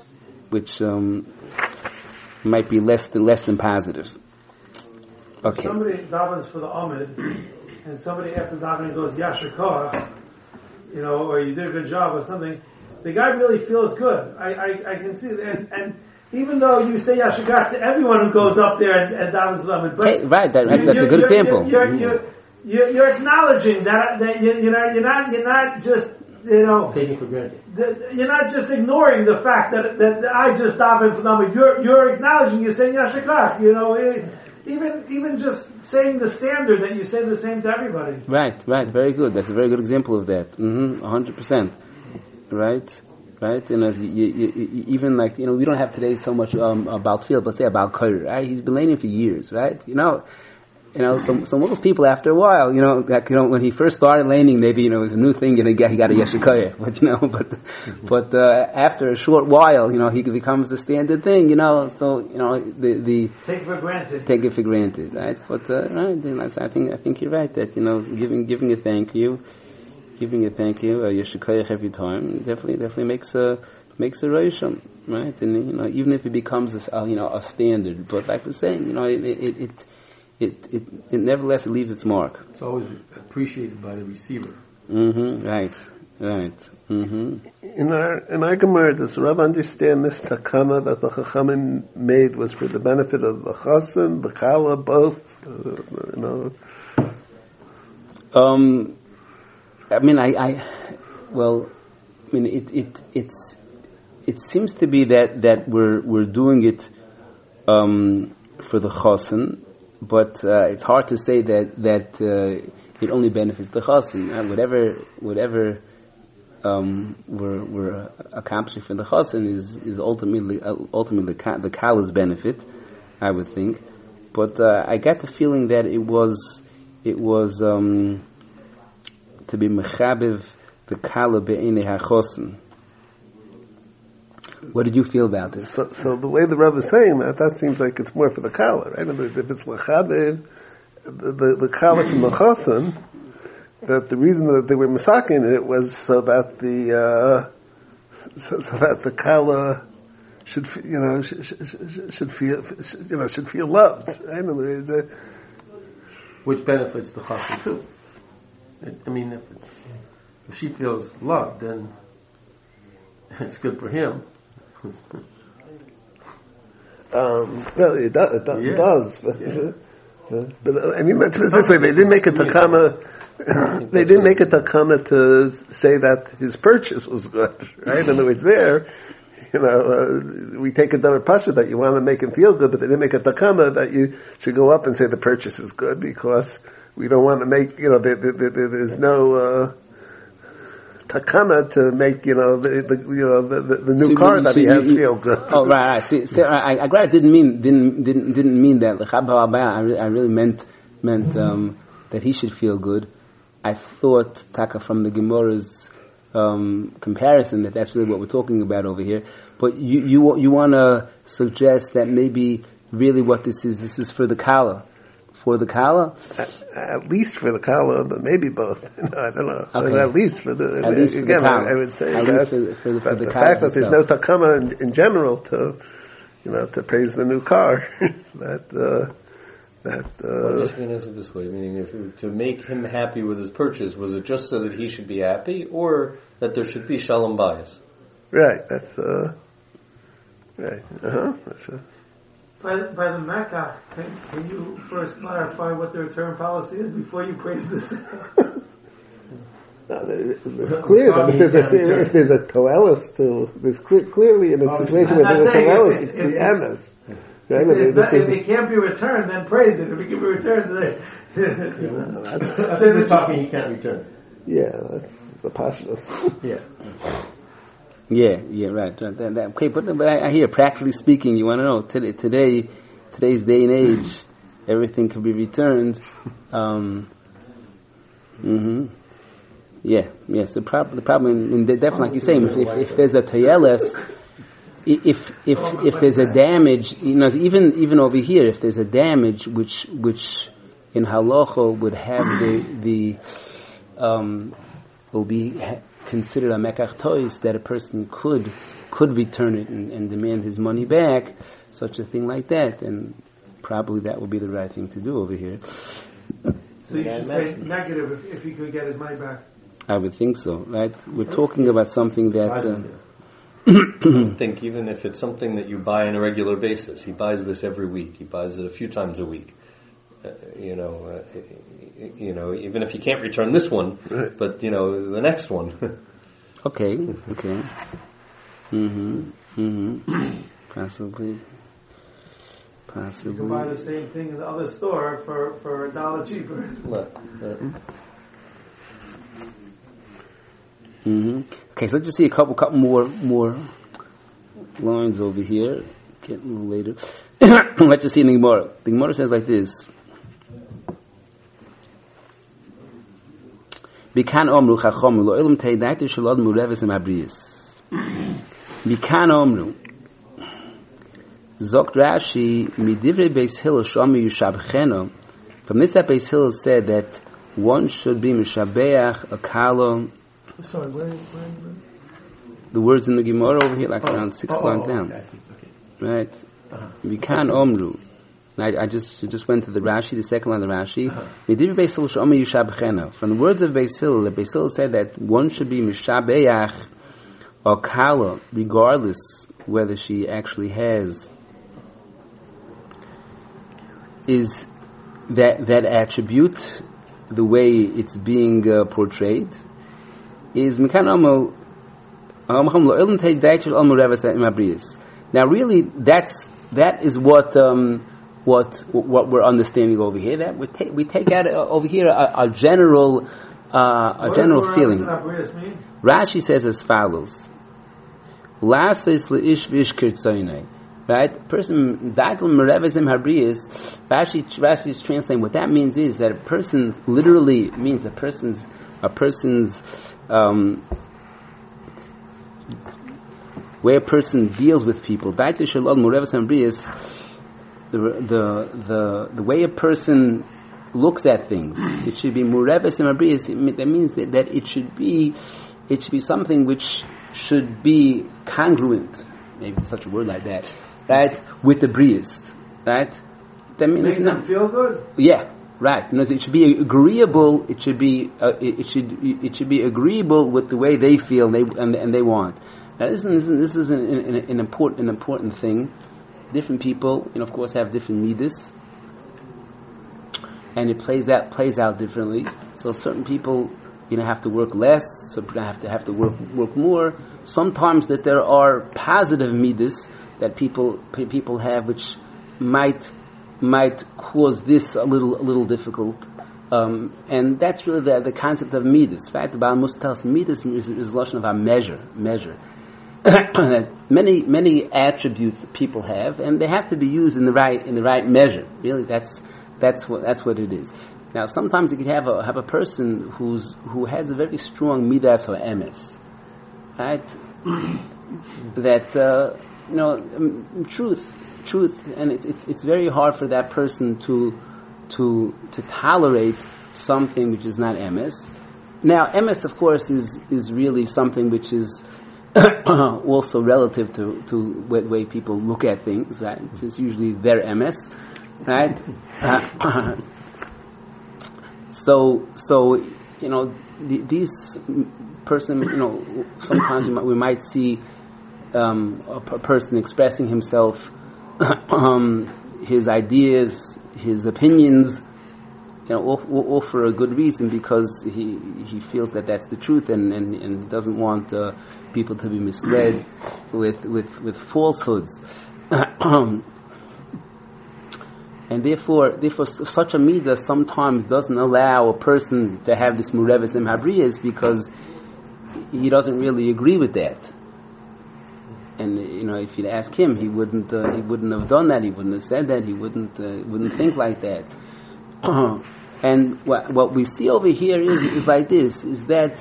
might be less than positive. Okay. Somebody davens for the Amid, and somebody after davening goes Yasher Koach, or you did a good job or something. the guy really feels good. I can see that. And even though you say Yashikach to everyone who goes up there and davens Lamed, but hey, right, that's a good example. You're acknowledging that you're not just taking for granted. You're not just ignoring the fact that I just daven for Lamed. You're acknowledging. You're saying Yashikach. Even just saying the standard that you say the same to everybody. Right, very good. That's a very good example of that. 100%. Right. And as even like we don't have today so much about field, let's say about Kair, right? He's been learning for years, right? Some of those people after a while, when he first started laning, maybe it was a new thing, and he got a yeshikoyah, but after a short while, he becomes the standard thing, So the take it for granted, right? But right, I think you're right that giving a thank you, yeshikoyah every time definitely makes a rosham, right? And even if it becomes a standard, but like we're saying, it nevertheless leaves its mark. It's always appreciated by the receiver. Right. In our Gemara, does Rav understand this takana that the Chachamim made was for the benefit of the Chassan, the Kala, both? It seems to be that we're doing it for the Chassan. But it's hard to say that it only benefits the chassan. Whatever we're accomplishing for the chassan is ultimately the kala's benefit, I would think. But I got the feeling that it was to be mechabev the kala be'enei hachosn. What did you feel about this? So the way the Rav is saying that seems like it's more for the kala, right? If it's lechabev, the kala from the chassan, that the reason that they were masaking it was so that the kala should feel loved, right? Which benefits the chassan too. If she feels loved, then it's good for him. Well, it does. But let's put it this way: they didn't make a takana. They didn't make a takana to say that his purchase was good, right? In other words, we take a double pasha that you want to make him feel good, but they didn't make a takana that you should go up and say the purchase is good because we don't want to make. There's no. Takana to make the new car that he has feel good. Oh right. See, I didn't mean that. I really meant that he should feel good. I thought taka from the Gemara's comparison that's really what we're talking about over here. But you want to suggest that maybe really what this is for the kala. For the kala? At least for the kala, but maybe both. I don't know. Okay. At least for the kala. I would say at that the the fact that there's no takama in general to praise the new car. Well, this can answer this way, meaning to make him happy with his purchase, was it just so that he should be happy, or that there should be shalom bayis? Right. That's right. That's right. By the Mecca, can you first clarify what the return policy is before you praise this? It's clear that if there's a toelis there's clearly in a situation where there's a toelis, it's the emes. If it can't be returned, then praise it. If it can be returned, then... That's the talking you can't return. Yeah, that's the passionate. Yeah, right. Okay, but I hear, practically speaking, you want to know, today's day and age, everything can be returned. Yes. The problem, and definitely, like you're saying, if there's a tayeles, if there's a damage, even over here, if there's a damage which in halacha would have will be considered a mekach tois, that a person could return it and demand his money back, such a thing like that, and probably that would be the right thing to do over here. So you should say negative if he could get his money back. I would think so, right? We're talking about something that... I think even if it's something that you buy on a regular basis, he buys this every week, he buys it a few times a week. Even if you can't return this one, but the next one. Okay. Possibly. You can buy the same thing in the other store for $1 cheaper. Okay, so let's just see a couple more lines over here. Get a little later. Let's just see in the Gemara. The Gemara says like this. Bikan omru chachom lo ilum teidayte shalod mureves im abrius. Bikan omru. Zokt Rashi midivrei Beis Hillel shomi yushabcheno. From this that Beis Hillel said that one should be mishabeach a kalo. Sorry, where? The words in the Gemara over here, like around 6 lines down. Okay. Right? Bikan omru. I just went to the Rashi, the second line of the Rashi. From the words of Beis Hillel, the Beis Hillel said that one should be mishabeach or kala, regardless whether she actually has, is that attribute, the way it's being portrayed, is mikan omu. Now, really, that is what we're understanding over here. That we take out over here a general feeling. Rashi says as follows: right? Person Rashi is translating. What that means is that a person literally means a person's way a person deals with people. The way a person looks at things, it should be mureves imabris. That means that it should be something which should be congruent, maybe such a word like that, right? With the briest, right? That means make them feel good. Yeah, right. It should be agreeable. It should be agreeable with the way they feel and they want. Now, this is an important thing. Different people, of course, have different midas, and it plays out differently. So certain people, have to work less. Some people have to work more. Sometimes that there are positive midas that people have, which might cause this a little difficult. And that's really the concept of midas. In fact, the Baal Mustah tells midas is lashon of a measure. many attributes that people have, and they have to be used in the right measure. Really, that's what it is. Now, sometimes you could have a person who has a very strong midas or emes, right? That truth, and it's very hard for that person to tolerate something which is not emes. Now, emes, of course, is really something which is also relative to the way people look at things, right? It's usually their emes, right? So these person, sometimes we might see a person expressing himself, his ideas, his opinions, all for a good reason, because he feels that that's the truth and doesn't want people to be misled with falsehoods. And therefore, such a midah sometimes doesn't allow a person to have this mureves im habriyas, because he doesn't really agree with that. And if you'd ask him, he wouldn't have done that. He wouldn't have said that. He wouldn't think like that. And what we see over here is like this: is that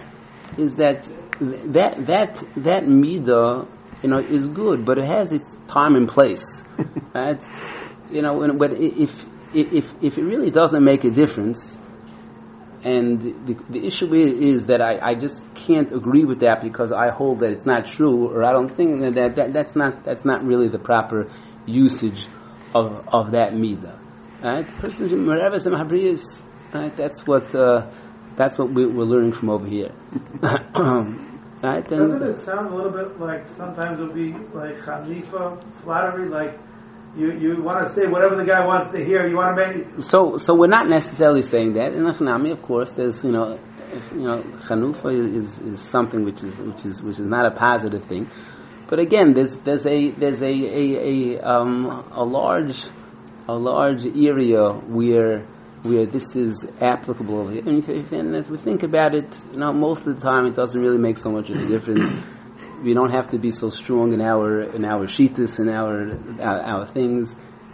midah, is good, but it has its time and place, right? But if it really doesn't make a difference, and the issue is that I just can't agree with that because I hold that it's not true, or I don't think that's not really the proper usage of that midah. Right? Person right? That's That's what we're learning from over here. Right? Doesn't it sound a little bit like sometimes it'll be like Hanifa flattery, like you want to say whatever the guy wants to hear, you want to make... So we're not necessarily saying that. In Achnami, of course, there's, Chanufa is something which is not a positive thing. But again, there's a large area where this is applicable. And if we think about it, most of the time it doesn't really make so much of a difference. We don't have to be so strong in our shittas, in our things.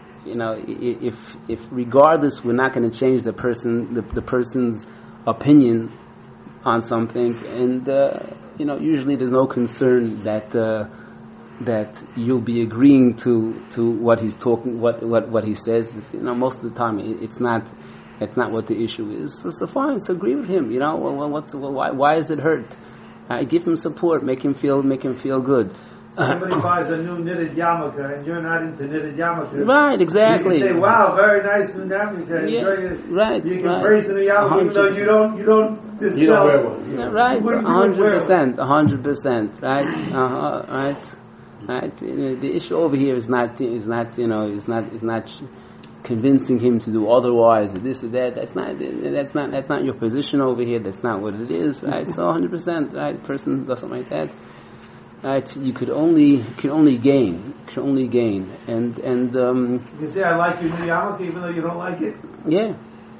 If regardless, we're not going to change the person's opinion on something, and usually there's no concern that you'll be agreeing to what he's talking, what he says. Most of the time it's not what the issue is. So fine, so agree with him. Why does it hurt? Give him support, make him feel good. Somebody buys a new knitted yarmulke and you're not into knitted yarmulke. Right, exactly. You can say, "Wow, very nice new yarmulke." Yeah, right. You can praise the new yarmulke, even though you don't wear one. Yeah, right, 100%, 100%. Right. The issue over here is not convincing him to do otherwise, or this or that. That's not your position over here. That's not what it is, right? So 100%, right? Person does something like that, right? You could only gain, and you can say, "I like your new yarmulke," even though you don't like it. Yeah.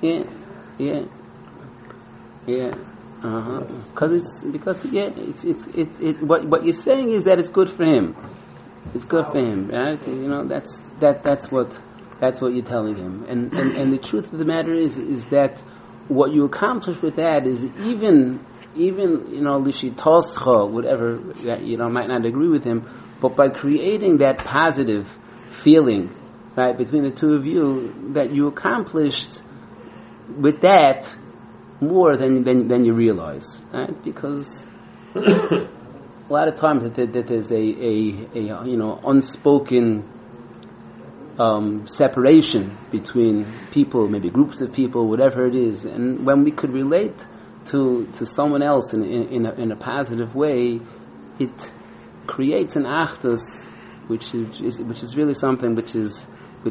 Because what you're saying is that it's good for him. It's good for him, right? That's what you're telling him, and the truth of the matter is that what you accomplish with that is even lishitoscha, whatever, might not agree with him, but by creating that positive feeling, right, between the two of you, that you accomplished with that more than you realize, right? Because a lot of times that there's a unspoken separation between people, maybe groups of people, whatever it is, and when we could relate to someone else in a positive way, it creates an achdus, which is really something which is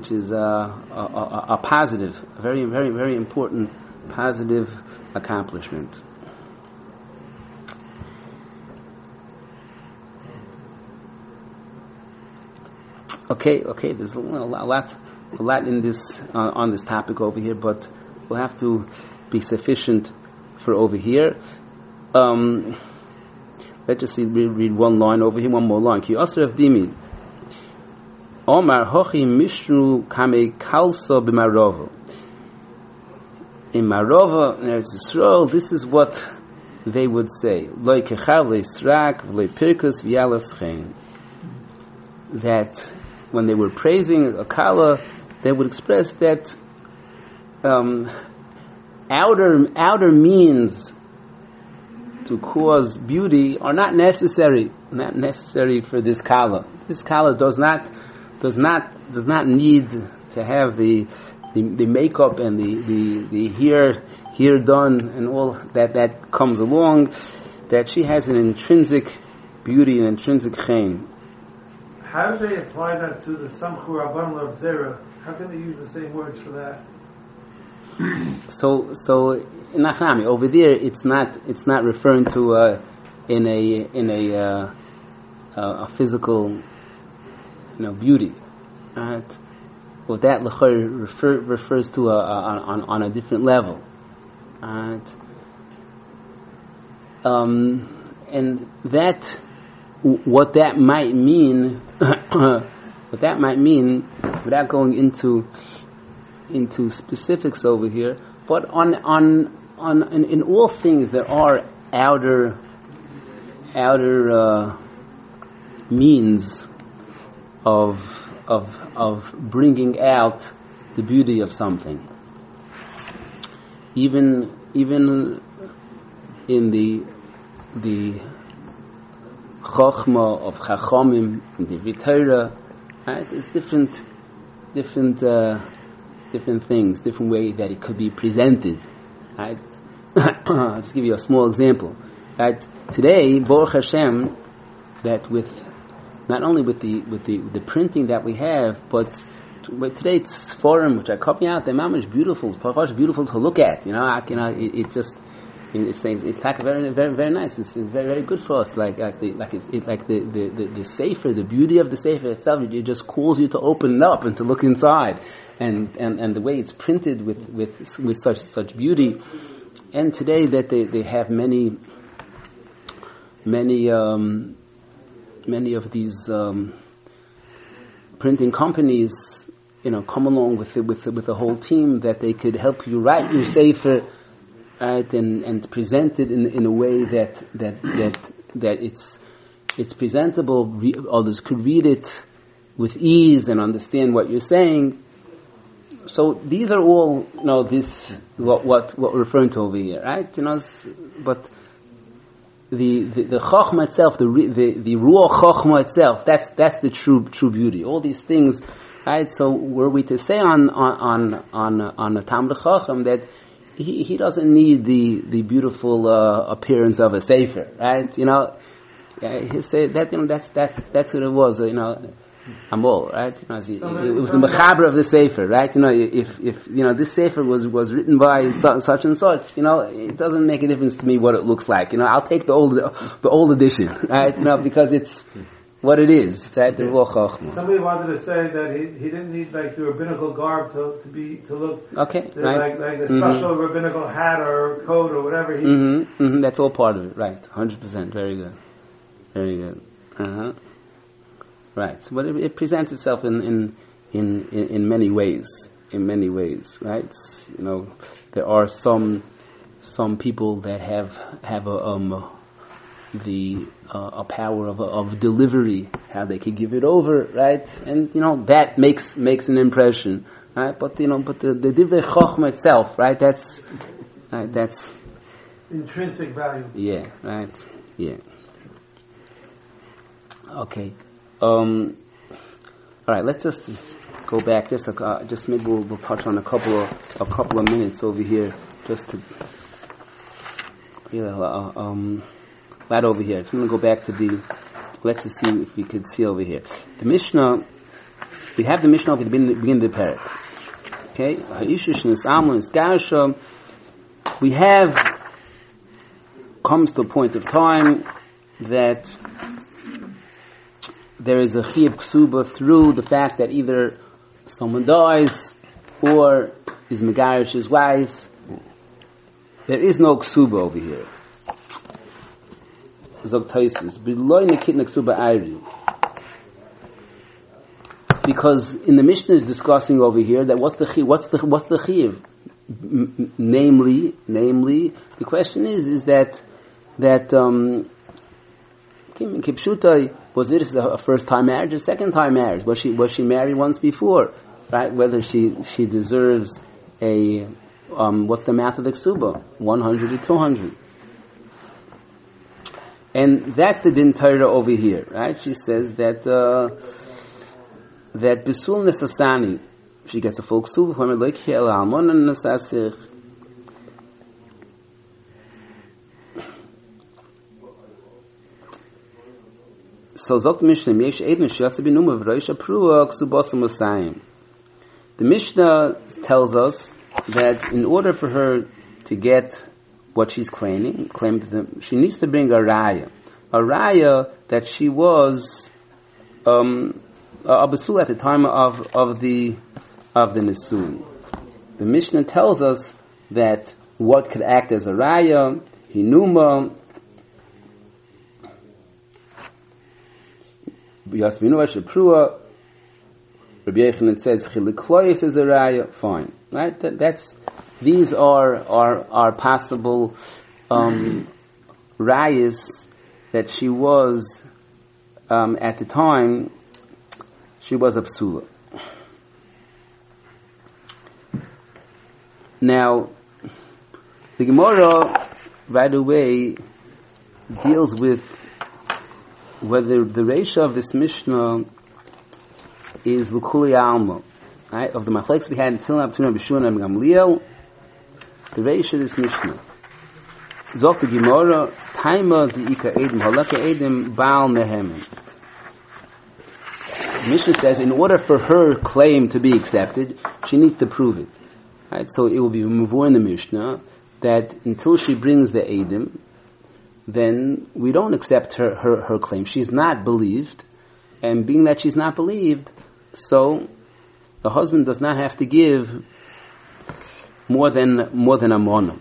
a positive, a very, very, very important positive accomplishment. Okay. There's a lot in this on this topic over here, but we'll have to be sufficient for over here. Let's just read one line over here, one more line. Ki Asraf Dimi Omar Hochi Mishnu Kame Kalso b'Marova. In Marova, in Eretz Yisrael, this is what they would say: Loi kechav le'israk v'loi pirkus v'yalas chen. That when they were praising a kala, they would express that outer means to cause beauty are not necessary for this kala. This kala does not need to have the makeup and the hair done and all that comes along. That she has an intrinsic beauty, an intrinsic chen. How do they apply that to the Samchu Rabban L'Abzera? How can they use the same words for that? So in Achnami over there, it's not referring to a physical, beauty, right? Well, that refers to on a different level, right? And that. What that might mean, without going into specifics over here, but in all things there are outer means of bringing out the beauty of something. Even in the Chochma of Chachamim, the Vitera, right? There's different things, different way that it could be presented, right? I'll just give you a small example. That today, Baruch Hashem, that with not only with the printing that we have, but today it's forum which are copying out. They're much beautiful. It's beautiful to look at. It's like very very very nice. It's very very good for us. The sefer, the beauty of the sefer itself, it just calls you to open it up and to look inside, and the way it's printed with such beauty. And today that they have many of these printing companies, come along with the whole team that they could help you write your sefer, right, and present it in a way that it's presentable. Others could read it with ease and understand what you're saying. So these are all, what we're referring to over here, right? But the chokhmah itself, the ruach chokhmah itself, that's the true beauty. All these things, right? So were we to say on a Talmid Chacham that he doesn't need the beautiful appearance of a sefer, right? He said that that's what it was, Amol, right? It was the mechaber of the sefer, right? If this sefer was written by such and such, it doesn't make a difference to me what it looks like. I'll take the old edition, right? Because it's what it is, right? Somebody wanted to say that he didn't need the rabbinical garb to look okay, right? Like a special rabbinical hat or coat or whatever. That's all part of it, right? 100%. Very good. Very good. Right. So, but it presents itself in many ways. In many ways, right? There are some people that have a power of delivery, how they could give it over, right? And that makes an impression, right? But the divrei chokhmah itself, right? That's intrinsic value. Yeah. Right. Yeah. Okay. All right. Let's just go back. Just maybe we'll touch on a couple of minutes over here, just to right over here. So I'm going to go back to let's just see if we could see over here. The Mishnah, we have the Mishnah over the beginning of the parak. Okay? We comes to a point of time that there is a chiyuv ksuba through the fact that either someone dies or is megarish his wife. There is no ksuba over here. Because in the Mishnah is discussing over here that what's the chiyuv? Namely, the question is that Kipshutai, was this a first time marriage or second time marriage? Was she married once before? Right? Whether she deserves a what's the math of the ksuba? 100 or 200. And that's the din Torah over here, right? She says that Bisul Nesasani, she gets a full ksuba from like El Almon and Nesasich. So Zok Mishnah, Yesh Eden Shiatsa Binuma V'Roisha Prua Ksubasa Masayim. The Mishnah tells us that in order for her to get what she's claiming, she needs to bring a raya that she was a basul at the time of the nisun. The Mishnah tells us that what could act as a raya, hinuma, Yasminu Shaprua. Rabbi Yochanan says chilikloyis is a raya. Fine, right? These are possible rayas that she was at the time she was a psula. Now the Gemara right away deals with whether the reisha of this Mishnah is l'kuli alma, right? Of the machlekes we had until now between Rabbi Shimon and Gamliel, the reisha of this Mishnah Zok the Gemara, Taima the Ika Edim, Halaka Edim, Baal Mehemen. Mishnah says in order for her claim to be accepted, she needs to prove it. Right? So it will be Muvur in the Mishnah that until she brings the Edim, then we don't accept her claim. She's not believed, and being that she's not believed, so the husband does not have to give more than a monam.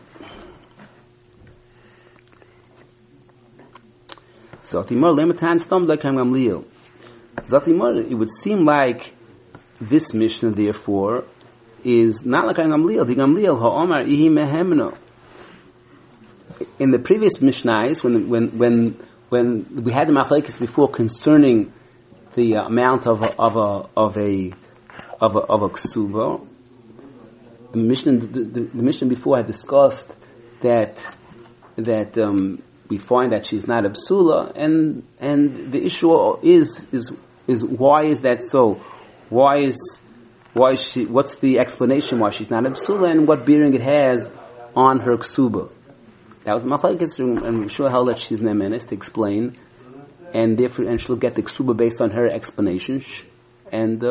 So Timor Lematan Stam Dakam Gamliel. Zatimor, it would seem like this Mishnah, therefore, is not like Gamliel. The Gamliel ha'omar ihi mehemno. In the previous Mishnahs, when we had the machlekes before concerning the amount of a ksuba, the Mishnah before had discussed that we find that she's not a psula, and the issue is why is that so? Why is she? What's the explanation why she's not a psula, and what bearing it has on her ksuba? That was machlekes, and Shua held that she's nemenes to explain, and therefore, and she'll get the ksuba based on her explanation. And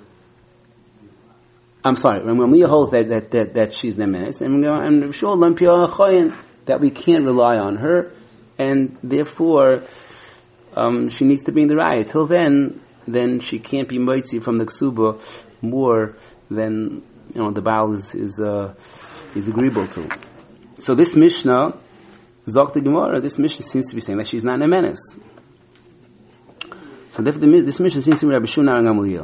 I'm sorry, Ramliya holds that she's nemenes, and Shua Lampia Chayin that we can't rely on her, and therefore she needs to be in the raya. Till then she can't be moitzi from the ksuba more than the Baal is agreeable to. So this Mishnah, Zok the Gemara, this Mishnah seems to be saying that she's not nemenes. So therefore this Mishnah seems to be Rabbi Shuna and Gamliel.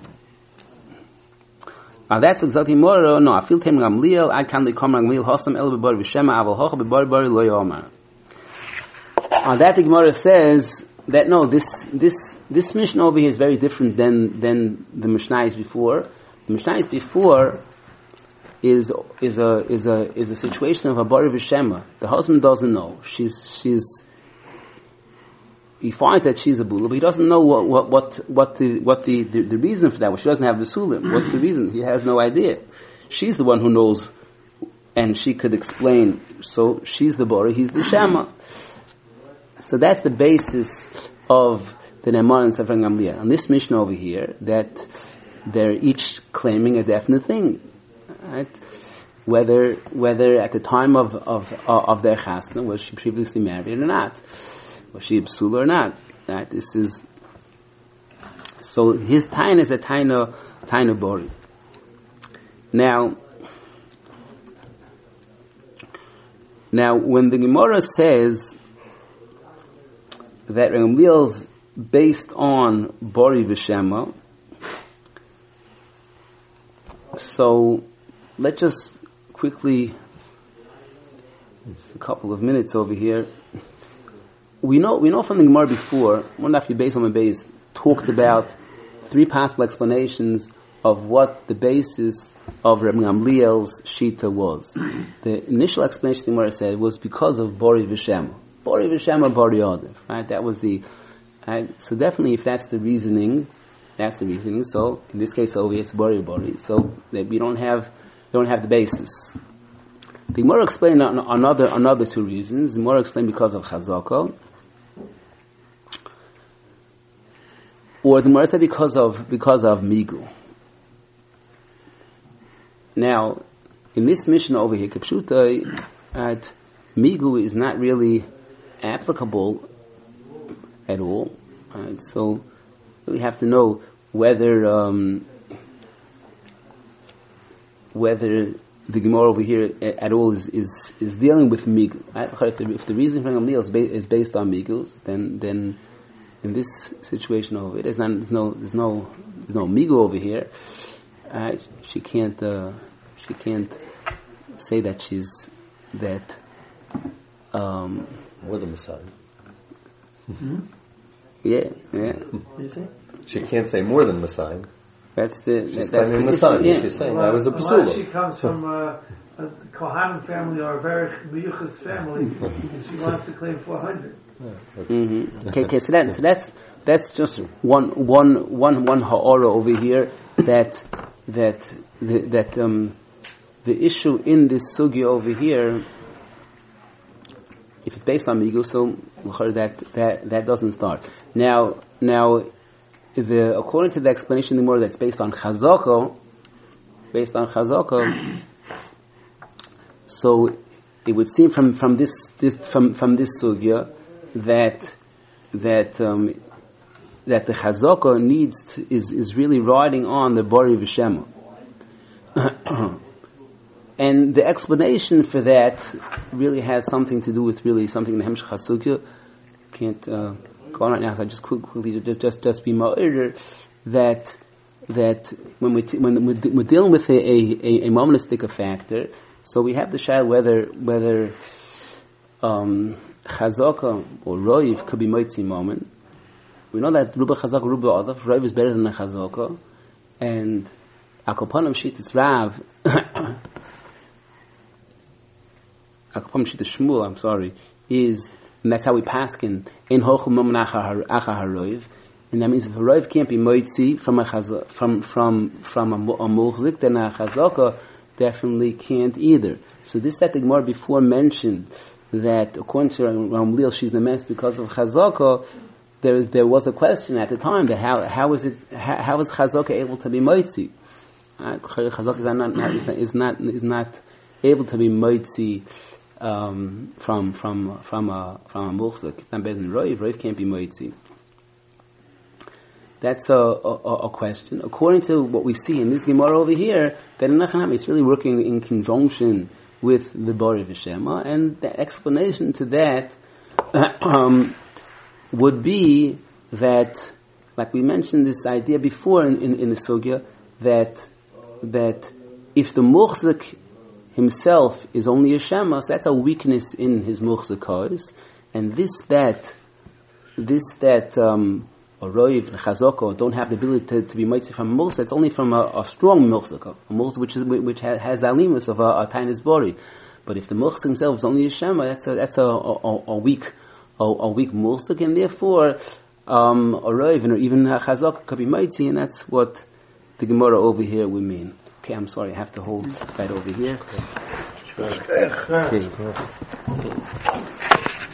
That's Zok the Gemara. No, I feel Tem Gamliel. I can't come Gamliel Hosam El Bebar V'Shema Aval Hocha Bebar Bar Lo Yomar. On that the Gemara says that no, this Mishnah over here is very different than the Mishnahs before. The Mishnahs before is a situation of a bar v'shema. The husband doesn't know. He finds that she's a bula, but he doesn't know what the reason for that. Well, she doesn't have the sulim. What's the reason? He has no idea. She's the one who knows, and she could explain. So she's the bar, he's the shema. So that's the basis of the Ne'eman and Sefer Gamliel. And this Mishnah over here, that they're each claiming a definite thing. Right? Whether at the time of their chasna, was she previously married or not, was she a psula or not? Right? This is so his tain is a taina bori. Now when the Gemara says that Gamliel's based on bori v'shema, so let's just quickly, just a couple of minutes over here. We know from the Gemara before, one after Beis on Beis talked about three possible explanations of what the basis of Rabbi Gamliel's shita was. The initial explanation the Gemara said was because of bori v'shema. Bori v'shema, bori odif. Right? That was the. Right? So definitely, if that's the reasoning. That's the reasoning. So in this case over here, it's bori. So that we don't have the basis. The Gemara explained another two reasons. The Gemara explained because of chazaka, or the Gemara said because of migu. Now, in this Mishnah over here, Kipshuta, migu is not really applicable at all. Right? So we have to know whether the Gemara over here at all is dealing with migu. Right? If the reason for Gamliel is based on migus, then in this situation over here, there's no migu over here. She can't say that she's that more than Messiah. Mm-hmm. Yeah. She can't say more than Messiah. That's she's claiming Messiah. Yeah. She's saying I was a psula. Unless she comes from a Kohanim family or a very Miyuchas family, and she wants to claim 400. Mm-hmm. Okay. So that's just one ha'ara over here. That the issue in this sugi over here if it's based on migus, so that doesn't start. Now, according to the explanation in the more that's based on chazaka, so it would seem from this sugya that the chazaka is really riding on the bari v'shema. And the explanation for that really has something to do with really something in the Hemshech HaSugya. Can't go on right now, so I just quickly just be ma'ir that when we're dealing with a monistic factor, so we have to share whether chazaka or roiv could be moitzi moment. We know that ruba chazaka, ruba adaf, roiv is better than a chazaka, and akopanam shitas rav. Is, and that's how we paskin in hochum moment acha haroiv, and that means if a roiv can't be moitzi from a muhzik, then a chazaka definitely can't either. So this that the Gemara before mentioned that according to Ramlil she's the mess because of chazaka. There was a question at the time that how is chazaka able to be moitzi? Chazaka is not able to be moitzi. From a muhzik, it's not better than roiv. Roiv can't be moitzi. That's a question. According to what we see in this Gemara over here, that in Nachanam is really working in conjunction with the bari v'shema, and the explanation to that would be that, like we mentioned this idea before in the sugya, that if the muhzik himself is only a shema, so that's a weakness in his muhzakos, and this that a roiv and chazaka don't have the ability to be mitzvah from muhzak. It's only from a strong muhzak, a muhzak which has the alimus of a tainis bori. But if the muhzak himself is only a shema, that's a weak muhzak, and therefore a roiv or even a chazaka could be mitzvah, and that's what the Gemara over here would mean. Okay, I'm sorry, I have to hold right over here. Okay.